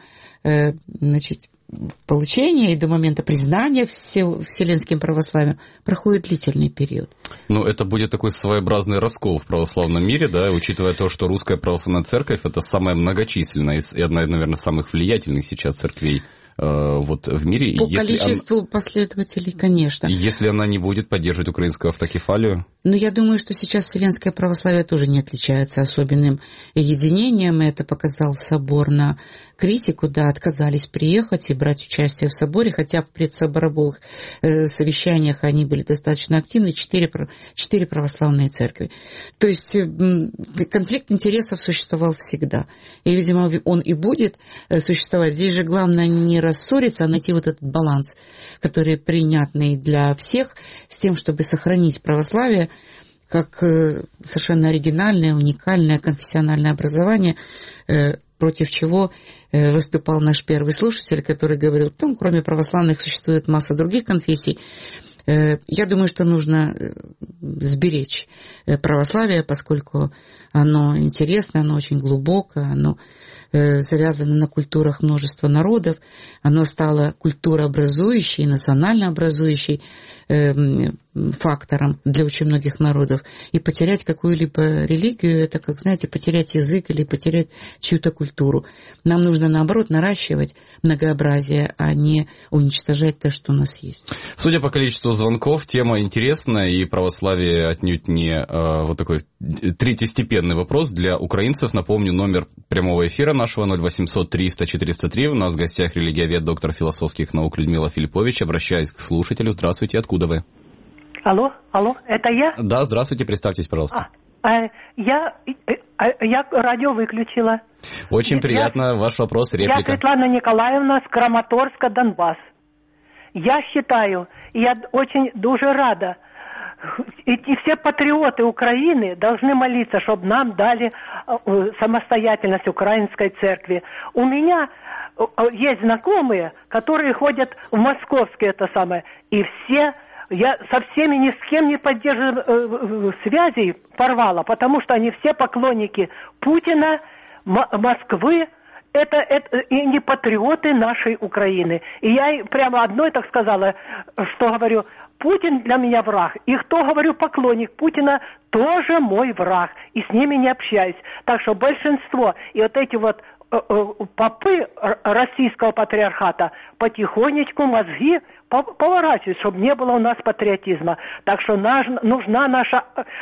Speaker 7: получения и до момента признания вселенским православием проходит длительный период.
Speaker 2: Это будет такой своеобразный раскол в православном мире, да, учитывая то, что Русская православная церковь это самая многочисленная и одна из, наверное, самых влиятельных сейчас церквей в мире.
Speaker 7: По количеству последователей, конечно.
Speaker 2: Если она не будет поддерживать украинскую автокефалию?
Speaker 7: Я думаю, что сейчас вселенское православие тоже не отличается особенным единением. Это показал собор на критику, отказались приехать и брать участие в соборе, хотя в предсоборовых совещаниях они были достаточно активны, 4 православные церкви. То есть конфликт интересов существовал всегда. И, видимо, он и будет существовать. Здесь же главное не рассориться, а найти этот баланс, который принятный для всех, с тем, чтобы сохранить православие как совершенно оригинальное, уникальное конфессиональное образование, против чего выступал наш первый слушатель, который говорил, кроме православных существует масса других конфессий. Я думаю, что нужно сберечь православие, поскольку оно интересно, оно очень глубоко, оно завязано на культурах множества народов, оно стало культурообразующей, национальнообразующей фактором для очень многих народов. И потерять какую-либо религию, это, как, знаете, потерять язык или потерять чью-то культуру. Нам нужно, наоборот, наращивать многообразие, а не уничтожать то, что у нас есть.
Speaker 2: Судя по количеству звонков, тема интересная, и православие отнюдь не вот такой третьестепенный вопрос для украинцев. Напомню, номер прямого эфира нашего 0800 300 403. У нас в гостях религиовед, доктор философских наук Людмила Филиппович. Обращаюсь к слушателю. Здравствуйте, откуда вы?
Speaker 16: Алло, это я?
Speaker 2: Да, здравствуйте, представьтесь, пожалуйста.
Speaker 16: Я радио выключила.
Speaker 2: Очень приятно, ваш вопрос, реплика.
Speaker 16: Я Светлана Николаевна с Краматорска, Донбасс. Я считаю, я очень дуже рада, эти все патриоты Украины должны молиться, чтобы нам дали самостоятельность украинской церкви. У меня есть знакомые, которые ходят в московское и все... Я со всеми ни с кем не поддерживаю связей, порвала, потому что они все поклонники Путина, Москвы, это и не патриоты нашей Украины. И я прямо одной так сказала, что говорю, Путин для меня враг. И кто, говорю, поклонник Путина, тоже мой враг. И с ними не общаюсь. Так что большинство, и вот эти вот попы российского патриархата потихонечку мозги поворачивают, чтобы не было у нас патриотизма. Так что нужна наша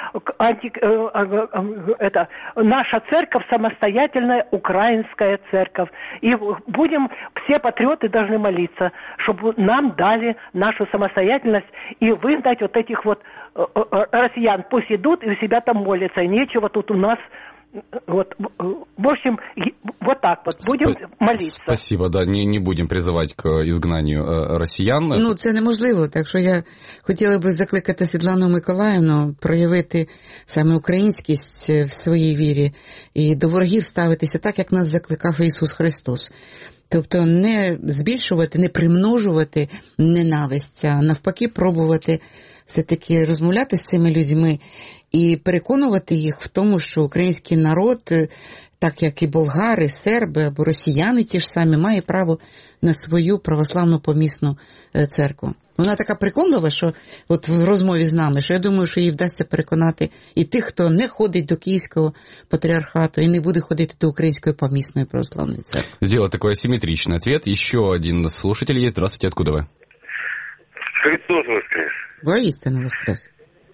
Speaker 16: церковь, самостоятельная украинская церковь. И все патриоты должны молиться, чтобы нам дали нашу самостоятельность и выгнать вот этих вот россиян. Пусть идут и у себя там молятся. И нечего тут у нас... Вот, в общем, вот так вот, будем молиться.
Speaker 2: Спасибо, да, не будем призивати к ізгнанню росіян.
Speaker 7: Ну, це неможливо, так що я хотіла би закликати Світлану Миколаївну проявити саме українськість в своїй вірі і до ворогів ставитися так, як нас закликав Ісус Христос. Тобто не збільшувати, не примножувати ненависть, а навпаки пробувати все-таки розмовляти з цими людьми і переконувати їх в тому, що український народ, так як і болгари, серби або росіяни ті ж самі, має право на свою православну помісну церкву. Вона така переконлива, що от в розмові з нами, що я думаю, що їй вдасться переконати і тих, хто не ходить до Київського патріархату і не буде ходити до Української помісної православної церкви.
Speaker 2: Сделать такой асимметричный ответ. Еще один слушатель есть. Здравствуйте, откуда вы?
Speaker 17: Христос воскрес.
Speaker 7: Воістину воскрес.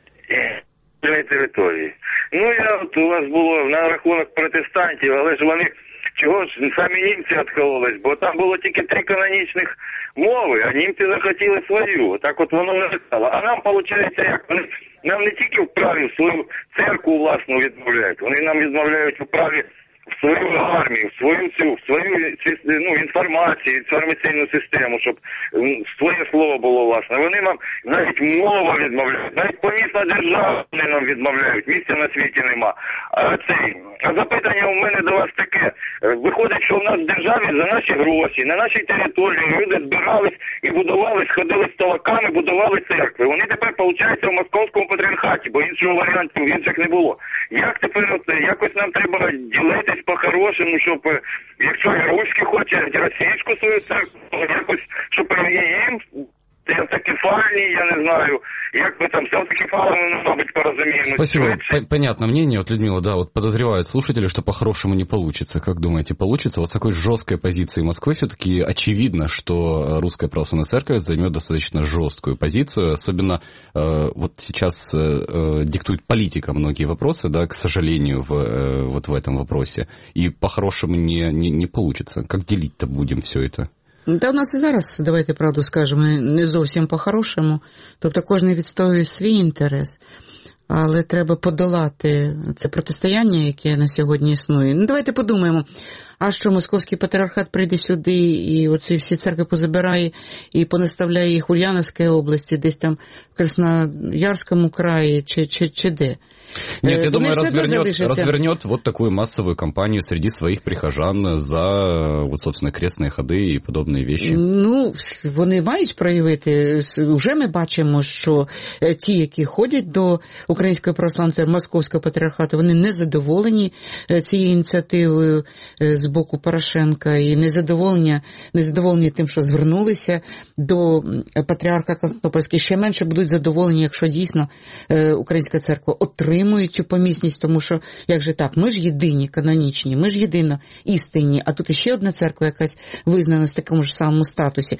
Speaker 17: Території. Ну, у вас було на рахунок протестантів, але ж вони чого ж самі німці відкололись, бо там було тільки 3 канонічних мови, а німці захотіли свою. Так от воно не стало. А нам, виходить, як вони нам не тільки в праві свою церкву власну відмовляють, вони нам відмовляють у праві в свою армію, в свою інформацію, інформаційну систему, щоб своє слово було власне. Вони нам навіть мову відмовляють, навіть помісна держава вони нам відмовляють, місця на світі нема. А запитання у мене до вас таке. Виходить, що в нас в державі за наші гроші, на нашій території люди збирались і будувались, ходили з толоками, будували церкви. Вони тепер, виходить, в московському патріархаті, бо іншого варіанту інших не було. Як тепер, якось нам треба ділитись по-хорошому, щоб, якщо і руські хочуть, російську свою церкву, якось, щоб їм автокефальні, я не знаю, як ми там с автокефалами, мабуть, поразумеемся.
Speaker 2: Спасибо. Понятно мнение. Вот, Людмила, да, вот подозревают слушатели, что по-хорошему не получится. Как думаете, получится? Вот с такой жесткой позиции Москвы все-таки очевидно, что Русская Православная Церковь займет достаточно жесткую позицию. Особенно вот сейчас диктует политика многие вопросы, да, к сожалению, вот в этом вопросе. И по-хорошему не получится. Как делить-то будем все это?
Speaker 7: Та у нас і зараз, давайте правду скажемо, не зовсім по-хорошому. Тобто кожен відстоює свій інтерес, але треба подолати це протистояння, яке на сьогодні існує. Ну, давайте подумаємо, а що Московський патріархат прийде сюди і оці всі церкви позабирає і понаставляє їх у Ульяновській області, десь там в Красноярському краї, чи де?
Speaker 2: Нет, я думаю, развернет вот такую массовую кампанию среди своих прихожан за, вот, собственно, крестные ходы и подобные вещи.
Speaker 7: Ну, вони мають проявити. Уже ми бачимо, що ті, які ходять до Української православної церкви, Московського патріархату, вони не задоволені цією ініціативою з боку Порошенка і незадоволені тим, що звернулися до патріарха Константинопольського, ще менше будуть задоволені, якщо дійсно Українська церква отримує цю помісність, тому що, як же так, ми ж єдині канонічні, ми ж єдино істинні, а тут іще одна церква якась визнана в такому ж самому статусі.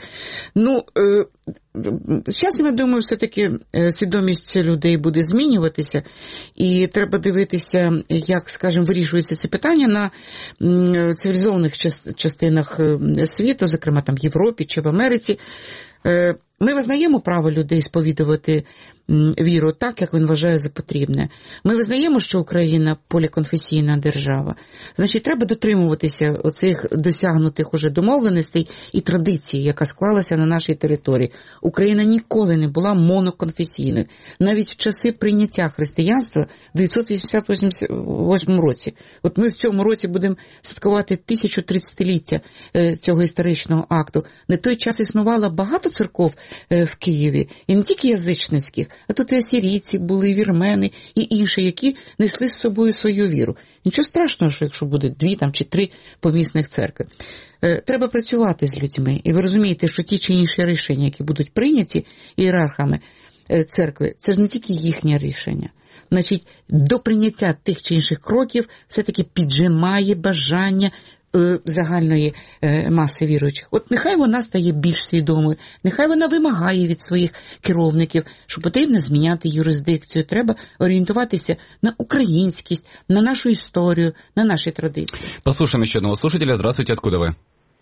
Speaker 7: З часом, я думаю, все-таки свідомість людей буде змінюватися, і треба дивитися, як, скажімо, вирішується це питання на цивілізованих частинах світу, зокрема там в Європі чи в Америці. Ми визнаємо право людей сповідувати віру так, як він вважає за потрібне. Ми визнаємо, що Україна поліконфесійна держава. Значить, треба дотримуватися оцих досягнутих уже домовленостей і традицій, яка склалася на нашій території. Україна ніколи не була моноконфесійною. Навіть в часи прийняття християнства в 988 році. От ми в цьому році будемо святкувати 1030-ліття цього історичного акту. На той час існувало багато церков в Києві, і не тільки язичницьких, а тут і асирійці були, і вірмени, і інші, які несли з собою свою віру. Нічого страшного, що якщо буде 2 там, чи 3 помісних церкви. Треба працювати з людьми. І ви розумієте, що ті чи інші рішення, які будуть прийняті ієрархами церкви, це ж не тільки їхнє рішення. Значить, до прийняття тих чи інших кроків все-таки піджимає бажання загальної маси віруючих. От нехай вона стає більш свідомою, нехай вона вимагає від своїх керівників, що потрібно зміняти юрисдикцію, треба орієнтуватися на українськість, на нашу історію, на наші традиції.
Speaker 2: Послушаем еще одного слушателя. Здравствуйте, откуда вы?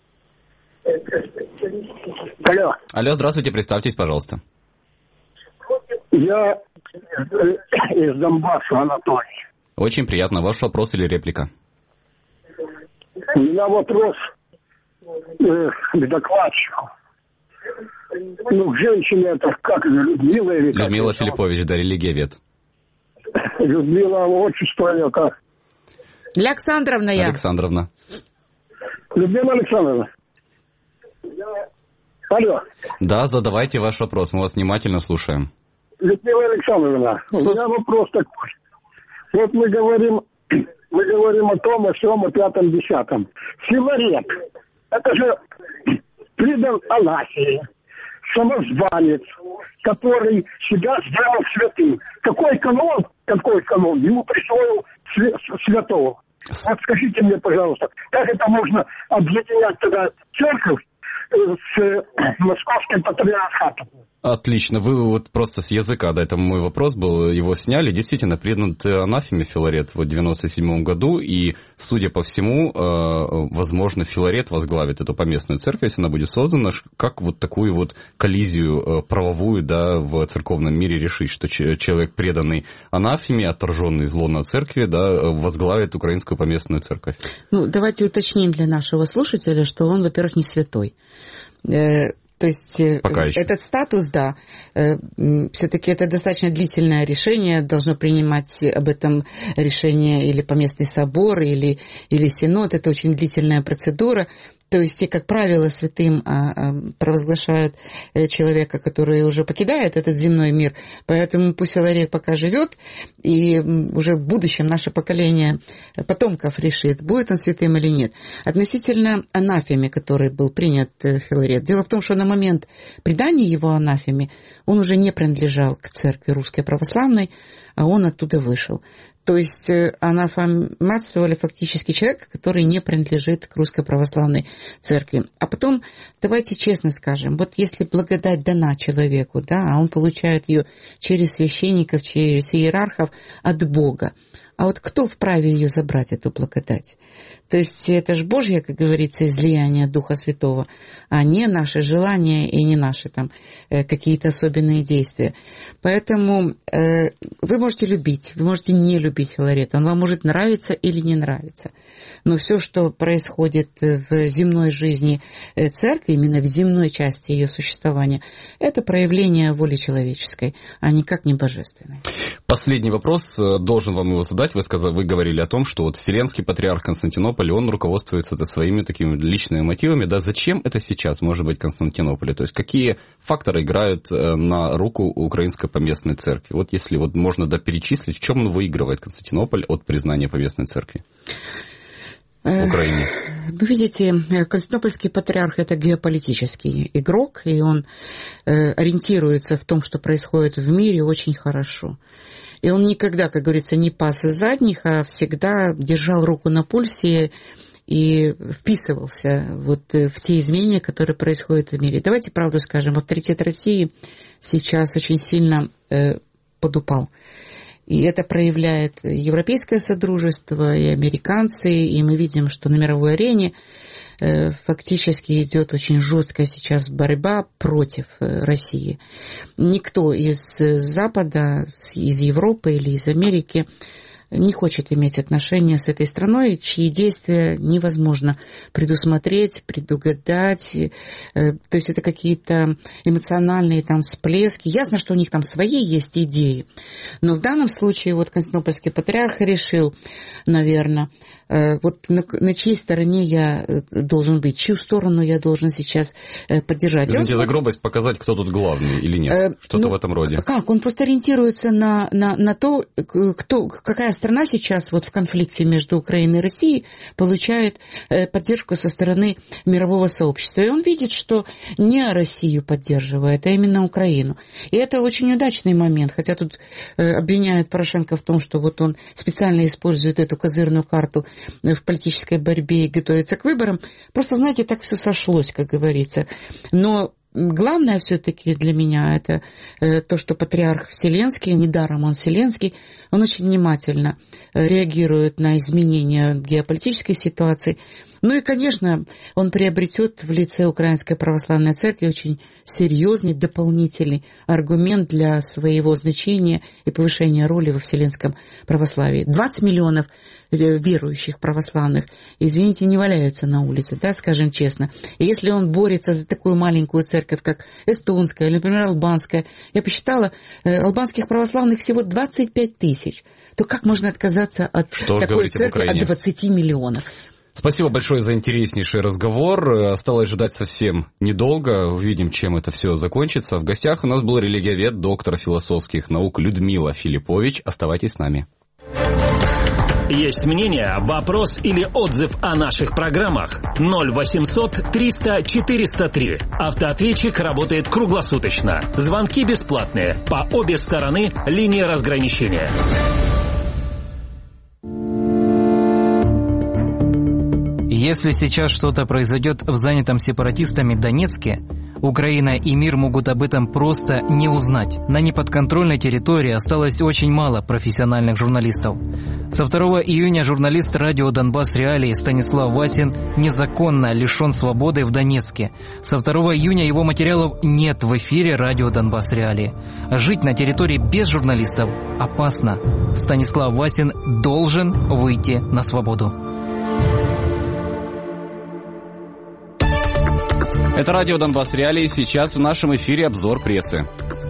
Speaker 18: Алло.
Speaker 2: Алло, здравствуйте, представьтесь, пожалуйста.
Speaker 18: Я из Донбасса, Анатолий.
Speaker 2: Очень приятно. Ваш вопрос или реплика?
Speaker 18: У меня вопрос к докладчику. К женщине это как же, Людмила или как?
Speaker 2: Людмила Филиппович, да, религиовед.
Speaker 18: Людмила, отчество ее как?
Speaker 7: Александровна я.
Speaker 2: Александровна.
Speaker 18: Людмила Александровна. Алло.
Speaker 2: Да, задавайте ваш вопрос, мы вас внимательно слушаем.
Speaker 18: Людмила Александровна, у меня вопрос такой. Вот мы говорим о том, о всем, о 5-м, 10-м. Филарет, это же придан Анафии, самозванец, который себя сделал святым. Какой канон ему присвоил святого? Вот скажите мне, пожалуйста, как это можно объединять тогда церковь с Московским патриархатом?
Speaker 2: Отлично. Вы вот просто с языка, да, это мой вопрос был, его сняли. Действительно, придан анафеме Филарет в 97 году, и, судя по всему, возможно, Филарет возглавит эту поместную церковь, если она будет создана, как вот такую вот коллизию правовую, да, в церковном мире решить, что человек, преданный анафеме, отторженный из лона церкви, да, возглавит украинскую поместную церковь.
Speaker 7: Давайте уточним для нашего слушателя, что он, во-первых, не святой. То есть этот статус, да, все-таки это достаточно длительное решение, должно принимать об этом решение или поместный собор, или синод, это очень длительная процедура. То есть, и, как правило, святым провозглашают человека, который уже покидает этот земной мир. Поэтому пусть Филарет пока живет, и уже в будущем наше поколение потомков решит, будет он святым или нет. Относительно анафеме, который был принят Филарет. Дело в том, что на момент предания его анафеме он уже не принадлежал к церкви русской православной, а он оттуда вышел. То есть анафематствовали фактически человека, который не принадлежит к Русской Православной Церкви. А потом, давайте честно скажем, вот если благодать дана человеку, да, а он получает ее через священников, через иерархов от Бога, а вот кто вправе ее забрать, эту благодать? То есть это же Божье, как говорится, излияние Духа Святого, а не наши желания и не наши там какие-то особенные действия. Поэтому вы можете любить, вы можете не любить Филарета, он вам может нравиться или не нравиться. Но все, что происходит в земной жизни церкви, именно в земной части ее существования, это проявление воли человеческой, а никак не божественной.
Speaker 2: Последний вопрос, должен вам его задать. Вы говорили о том, что вот Вселенский патриарх Константинополя, он руководствуется своими такими личными мотивами. Да, зачем это сейчас может быть Константинополе? То есть какие факторы играют на руку Украинской поместной церкви? Вот если вот можно перечислить, в чем он выигрывает Константинополь от признания поместной церкви? в Украине?
Speaker 7: Вы видите, Константинопольский патриарх – это геополитический игрок, и он ориентируется в том, что происходит в мире, очень хорошо. И он никогда, как говорится, не пас из задних, а всегда держал руку на пульсе и вписывался вот в те изменения, которые происходят в мире. Давайте правду скажем, авторитет России сейчас очень сильно подупал. И это проявляет Европейское Содружество, и американцы, и мы видим, что на мировой арене фактически идет очень жесткая сейчас борьба против России. Никто из Запада, из Европы или из Америки не хочет иметь отношения с этой страной, чьи действия невозможно предусмотреть, предугадать. То есть это какие-то эмоциональные там всплески. Ясно, что у них там свои есть идеи. Но в данном случае вот Константинопольский патриарх решил, наверное, вот на чьей стороне я должен быть, чью сторону я должен сейчас поддержать.
Speaker 2: Извините за грубость, показать, кто тут главный или нет? Что-то в этом роде.
Speaker 7: Как? Он просто ориентируется на то, какая страна сейчас вот в конфликте между Украиной и Россией получает поддержку со стороны мирового сообщества. И он видит, что не Россию поддерживает, а именно Украину. И это очень удачный момент, хотя тут обвиняют Порошенко в том, что вот он специально использует эту козырную карту в политической борьбе и готовится к выборам. Просто, знаете, так все сошлось, как говорится. Но главное все-таки для меня это то, что патриарх Вселенский, недаром он Вселенский, он очень внимательно реагирует на изменения геополитической ситуации. Ну и, конечно, он приобретет в лице Украинской Православной Церкви очень серьезный дополнительный аргумент для своего значения и повышения роли во вселенском православии. 20 миллионов верующих православных, извините, не валяются на улице, да, скажем честно. И если он борется за такую маленькую церковь, как эстонская или, например, албанская, я посчитала, албанских православных всего 25 тысяч, то как можно отказаться от такой церкви от 20 миллионов?
Speaker 2: Спасибо большое за интереснейший разговор. Осталось ждать совсем недолго. Увидим, чем это все закончится. В гостях у нас был религиовед, доктор философских наук Людмила Филиппович. Оставайтесь с нами.
Speaker 1: Есть мнение, вопрос или отзыв о наших программах? 0800 300 403. Автоответчик работает круглосуточно. Звонки бесплатные. По обе стороны линии разграничения.
Speaker 19: Если сейчас что-то произойдет в занятом сепаратистами Донецке, Украина и мир могут об этом просто не узнать. На неподконтрольной территории осталось очень мало профессиональных журналистов. Со 2 июня журналист радио «Донбасс Реалии» Станислав Васин незаконно лишен свободы в Донецке. Со 2 июня его материалов нет в эфире радио «Донбасс Реалии». Жить на территории без журналистов опасно. Станислав Васин должен выйти на свободу.
Speaker 2: Это радио «Донбасс Реалии». Сейчас в нашем эфире обзор прессы.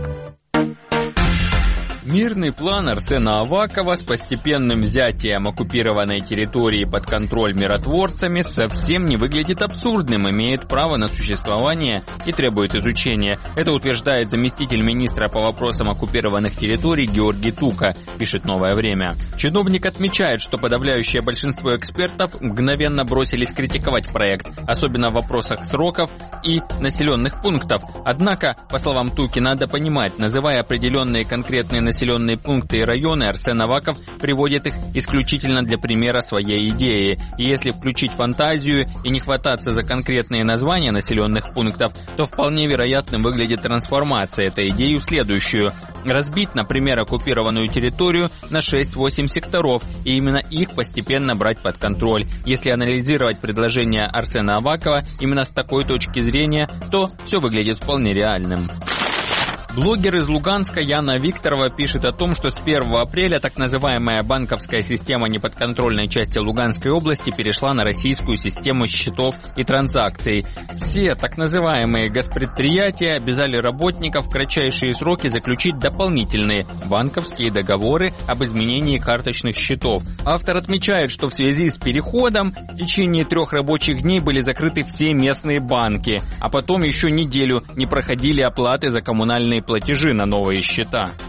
Speaker 20: Мирный план Арсена Авакова с постепенным взятием оккупированной территории под контроль миротворцами совсем не выглядит абсурдным, имеет право на существование и требует изучения. Это утверждает заместитель министра по вопросам оккупированных территорий Георгий Тука, пишет «Новое время». Чиновник отмечает, что подавляющее большинство экспертов мгновенно бросились критиковать проект, особенно в вопросах сроков и населенных пунктов. Однако, по словам Туки, надо понимать, называя определенные конкретные населенные пункты и районы, Арсен Аваков приводит их исключительно для примера своей идеи. И если включить фантазию и не хвататься за конкретные названия населенных пунктов, то вполне вероятным выглядит трансформация этой идеи в следующую. Разбить, например, оккупированную территорию на 6-8 секторов, и именно их постепенно брать под контроль. Если анализировать предложение Арсена Авакова именно с такой точки зрения, то все выглядит вполне реальным. Блогер из Луганска Яна Викторова пишет о том, что с 1 апреля так называемая банковская система неподконтрольной части Луганской области перешла на российскую систему счетов и транзакций. Все так называемые госпредприятия обязали работников в кратчайшие сроки заключить дополнительные банковские договоры об изменении карточных счетов. Автор отмечает, что в связи с переходом в течение 3 рабочих дней были закрыты все местные банки, а потом еще неделю не проходили оплаты за коммунальные платежи на новые счета.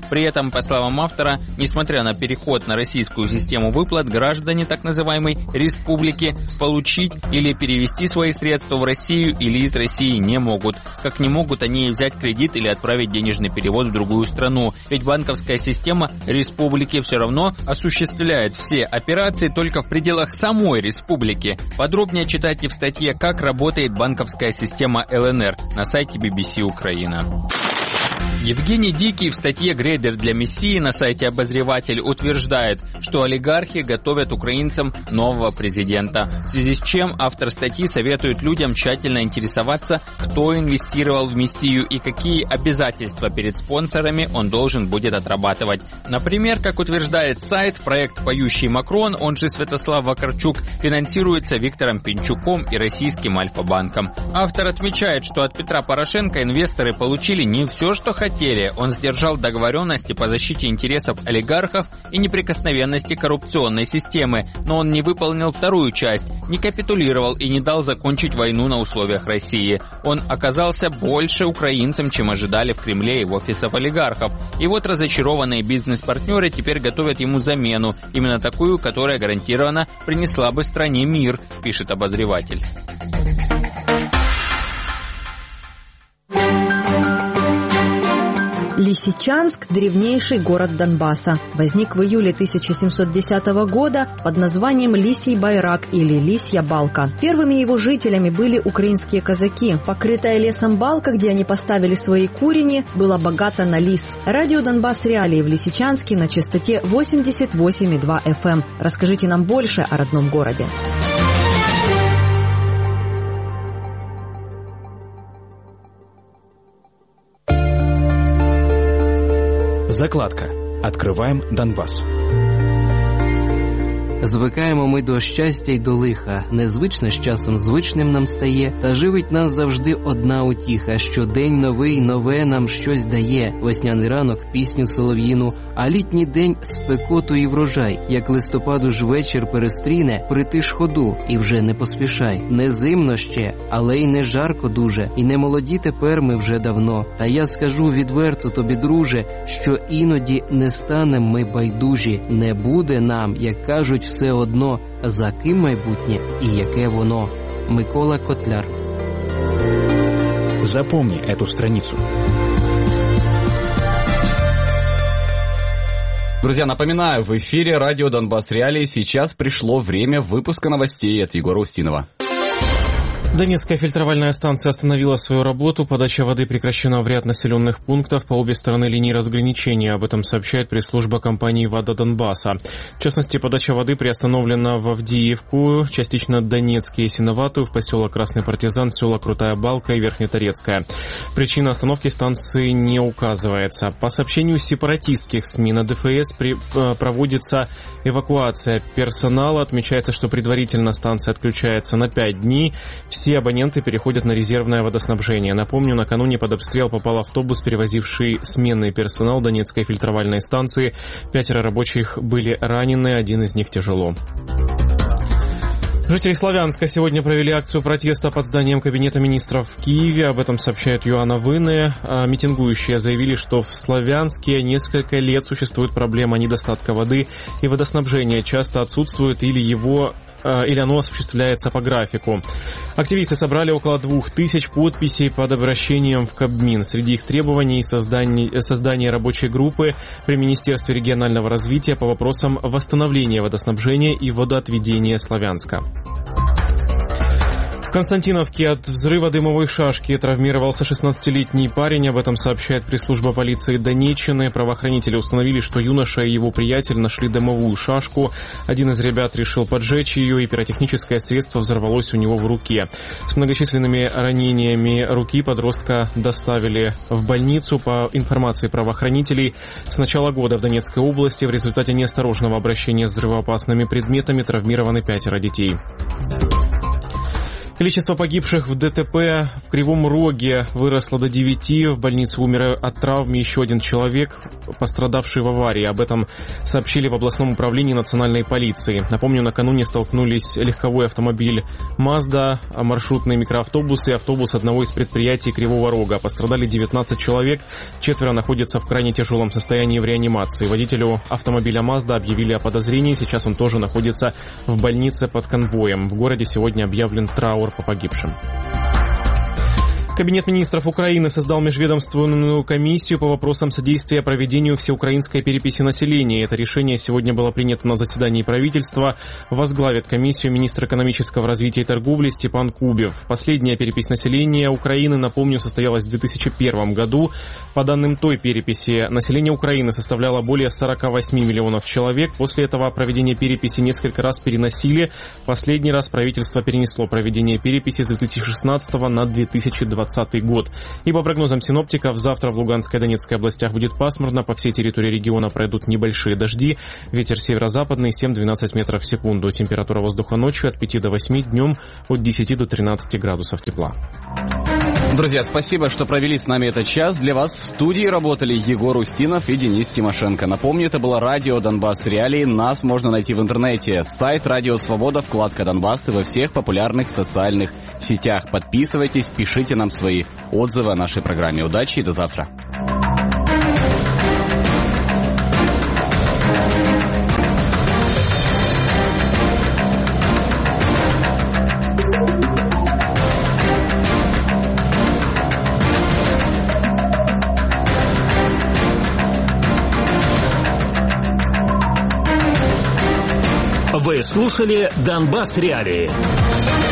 Speaker 20: При этом, по словам автора, несмотря на переход на российскую систему выплат, граждане так называемой республики получить или перевести свои средства в Россию или из России не могут. Как не могут они и взять кредит или отправить денежный перевод в другую страну. Ведь банковская система республики все равно осуществляет все операции только в пределах самой республики. Подробнее читайте в статье «Как работает банковская система ЛНР» на сайте BBC Украина. Евгений Дикий в статье «Грейдер для Мессии» на сайте «Обозреватель» утверждает, что олигархи готовят украинцам нового президента. В связи с чем автор статьи советует людям тщательно интересоваться, кто инвестировал в Мессию и какие обязательства перед спонсорами он должен будет отрабатывать. Например, как утверждает сайт, проект «Поющий Макрон», он же Святослав Вакарчук, финансируется Виктором Пинчуком и российским Альфа-банком. Автор отмечает, что от Петра Порошенко инвесторы получили не все, что хотели. Он сдержал договоренности по защите интересов олигархов и неприкосновенности коррупционной системы, но он не выполнил вторую часть, не капитулировал и не дал закончить войну на условиях России. Он оказался больше украинцем, чем ожидали в Кремле и в офисах олигархов. И вот разочарованные бизнес-партнеры теперь готовят ему замену, именно такую, которая гарантированно принесла бы стране мир, пишет обозреватель.
Speaker 21: Лисичанск – древнейший город Донбасса. Возник в июле 1710 года под названием Лисий Байрак или Лисья Балка. Первыми его жителями были украинские казаки. Покрытая лесом балка, где они поставили свои курени, была богата на лис. Радио «Донбасс Реалии» в Лисичанске на частоте 88,2 FM. Расскажите нам больше о родном городе.
Speaker 22: Закладка. Откриваємо Донбас.
Speaker 23: Звикаємо ми до щастя й до лиха, незвичне з часом звичним нам стає, та живить нас завжди одна утіха, щодень новий, нове нам щось дає. Весняний ранок пісню солов'їну, а літній день спекоту і врожай. Як листопаду ж вечір перестріне, притиш ходу і вже не поспішай. Не зимно ще, але й не жарко дуже, і не молоді тепер ми вже давно. Та я скажу відверто тобі, друже, що іноді не станем ми байдужі, не буде нам, як кажуть, все одно, за ким майбутнє і яке воно. Микола Котляр.
Speaker 22: Запомни эту страницу.
Speaker 2: Друзья, напоминаю, в эфире радио «Донбасс Реалии» сейчас пришло время выпуска новостей от Егора Устинова.
Speaker 3: Донецкая фильтровальная станция остановила свою работу. Подача воды прекращена в ряд населенных пунктов по обе стороны линии разграничения. Об этом сообщает пресс-служба компании «Вода Донбасса». В частности, подача воды приостановлена в Авдеевку, частично Донецкий и Синоватую, в поселок Красный Партизан, села Крутая Балка и Верхнеторецкая. Причина остановки станции не указывается. По сообщению сепаратистских СМИ, на ДФС проводится эвакуация персонала. Отмечается, что предварительно станция отключается на 5 дней. Все абоненты переходят на резервное водоснабжение. Напомню, накануне под обстрел попал автобус, перевозивший сменный персонал Донецкой фильтровальной станции. 5 рабочих были ранены, один из них тяжело. Жители Славянска сегодня провели акцию протеста под зданием Кабинета министров в Киеве. Об этом сообщают ЮА Новины. Митингующие заявили, что в Славянске несколько лет существует проблема недостатка воды и водоснабжения часто отсутствует или оно осуществляется по графику. Активисты собрали около 2000 подписей под обращением в Кабмин. Среди их требований создание рабочей группы при Министерстве регионального развития по вопросам восстановления водоснабжения и водоотведения Славянска. В Константиновке от взрыва дымовой шашки травмировался 16-летний парень. Об этом сообщает пресс-служба полиции Донеччины. Правоохранители установили, что юноша и его приятель нашли дымовую шашку. Один из ребят решил поджечь ее, и пиротехническое средство взорвалось у него в руке. С многочисленными ранениями руки подростка доставили в больницу. По информации правоохранителей, с начала года в Донецкой области в результате неосторожного обращения с взрывоопасными предметами травмированы 5 детей. Количество погибших в ДТП в Кривом Роге выросло до 9. В больнице умер от травм еще один человек, пострадавший в аварии. Об этом сообщили в областном управлении национальной полиции. Напомню, накануне столкнулись легковой автомобиль «Мазда», маршрутные микроавтобусы и автобус одного из предприятий Кривого Рога. Пострадали 19 человек, 4 находятся в крайне тяжелом состоянии в реанимации. Водителю автомобиля «Мазда» объявили о подозрении. Сейчас он тоже находится в больнице под конвоем. В городе сегодня объявлен траур по погибшим. Кабинет министров Украины создал межведомственную комиссию по вопросам содействия проведению всеукраинской переписи населения. Это решение сегодня было принято на заседании правительства. Возглавит комиссию министр экономического развития и торговли Степан Кубев. Последняя перепись населения Украины, напомню, состоялась в 2001 году. По данным той переписи, население Украины составляло более 48 миллионов человек. После этого проведение переписи несколько раз переносили. Последний раз правительство перенесло проведение переписи с 2016 на 2020 год. И по прогнозам синоптиков, завтра в Луганской и Донецкой областях будет пасмурно, по всей территории региона пройдут небольшие дожди, ветер северо-западный 7-12 метров в секунду, температура воздуха ночью от 5 до 8, днем от 10 до 13 градусов тепла.
Speaker 2: Друзья, спасибо, что провели с нами этот час. Для вас в студии работали Егор Устинов и Денис Тимошенко. Напомню, это было радио «Донбасс Реалии». Нас можно найти в интернете. Сайт «Радио Свобода», вкладка «Донбасс» и во всех популярных социальных сетях. Подписывайтесь, пишите нам свои отзывы о нашей программе. Удачи и до завтра.
Speaker 1: Вы слушали «Донбасс Реалии».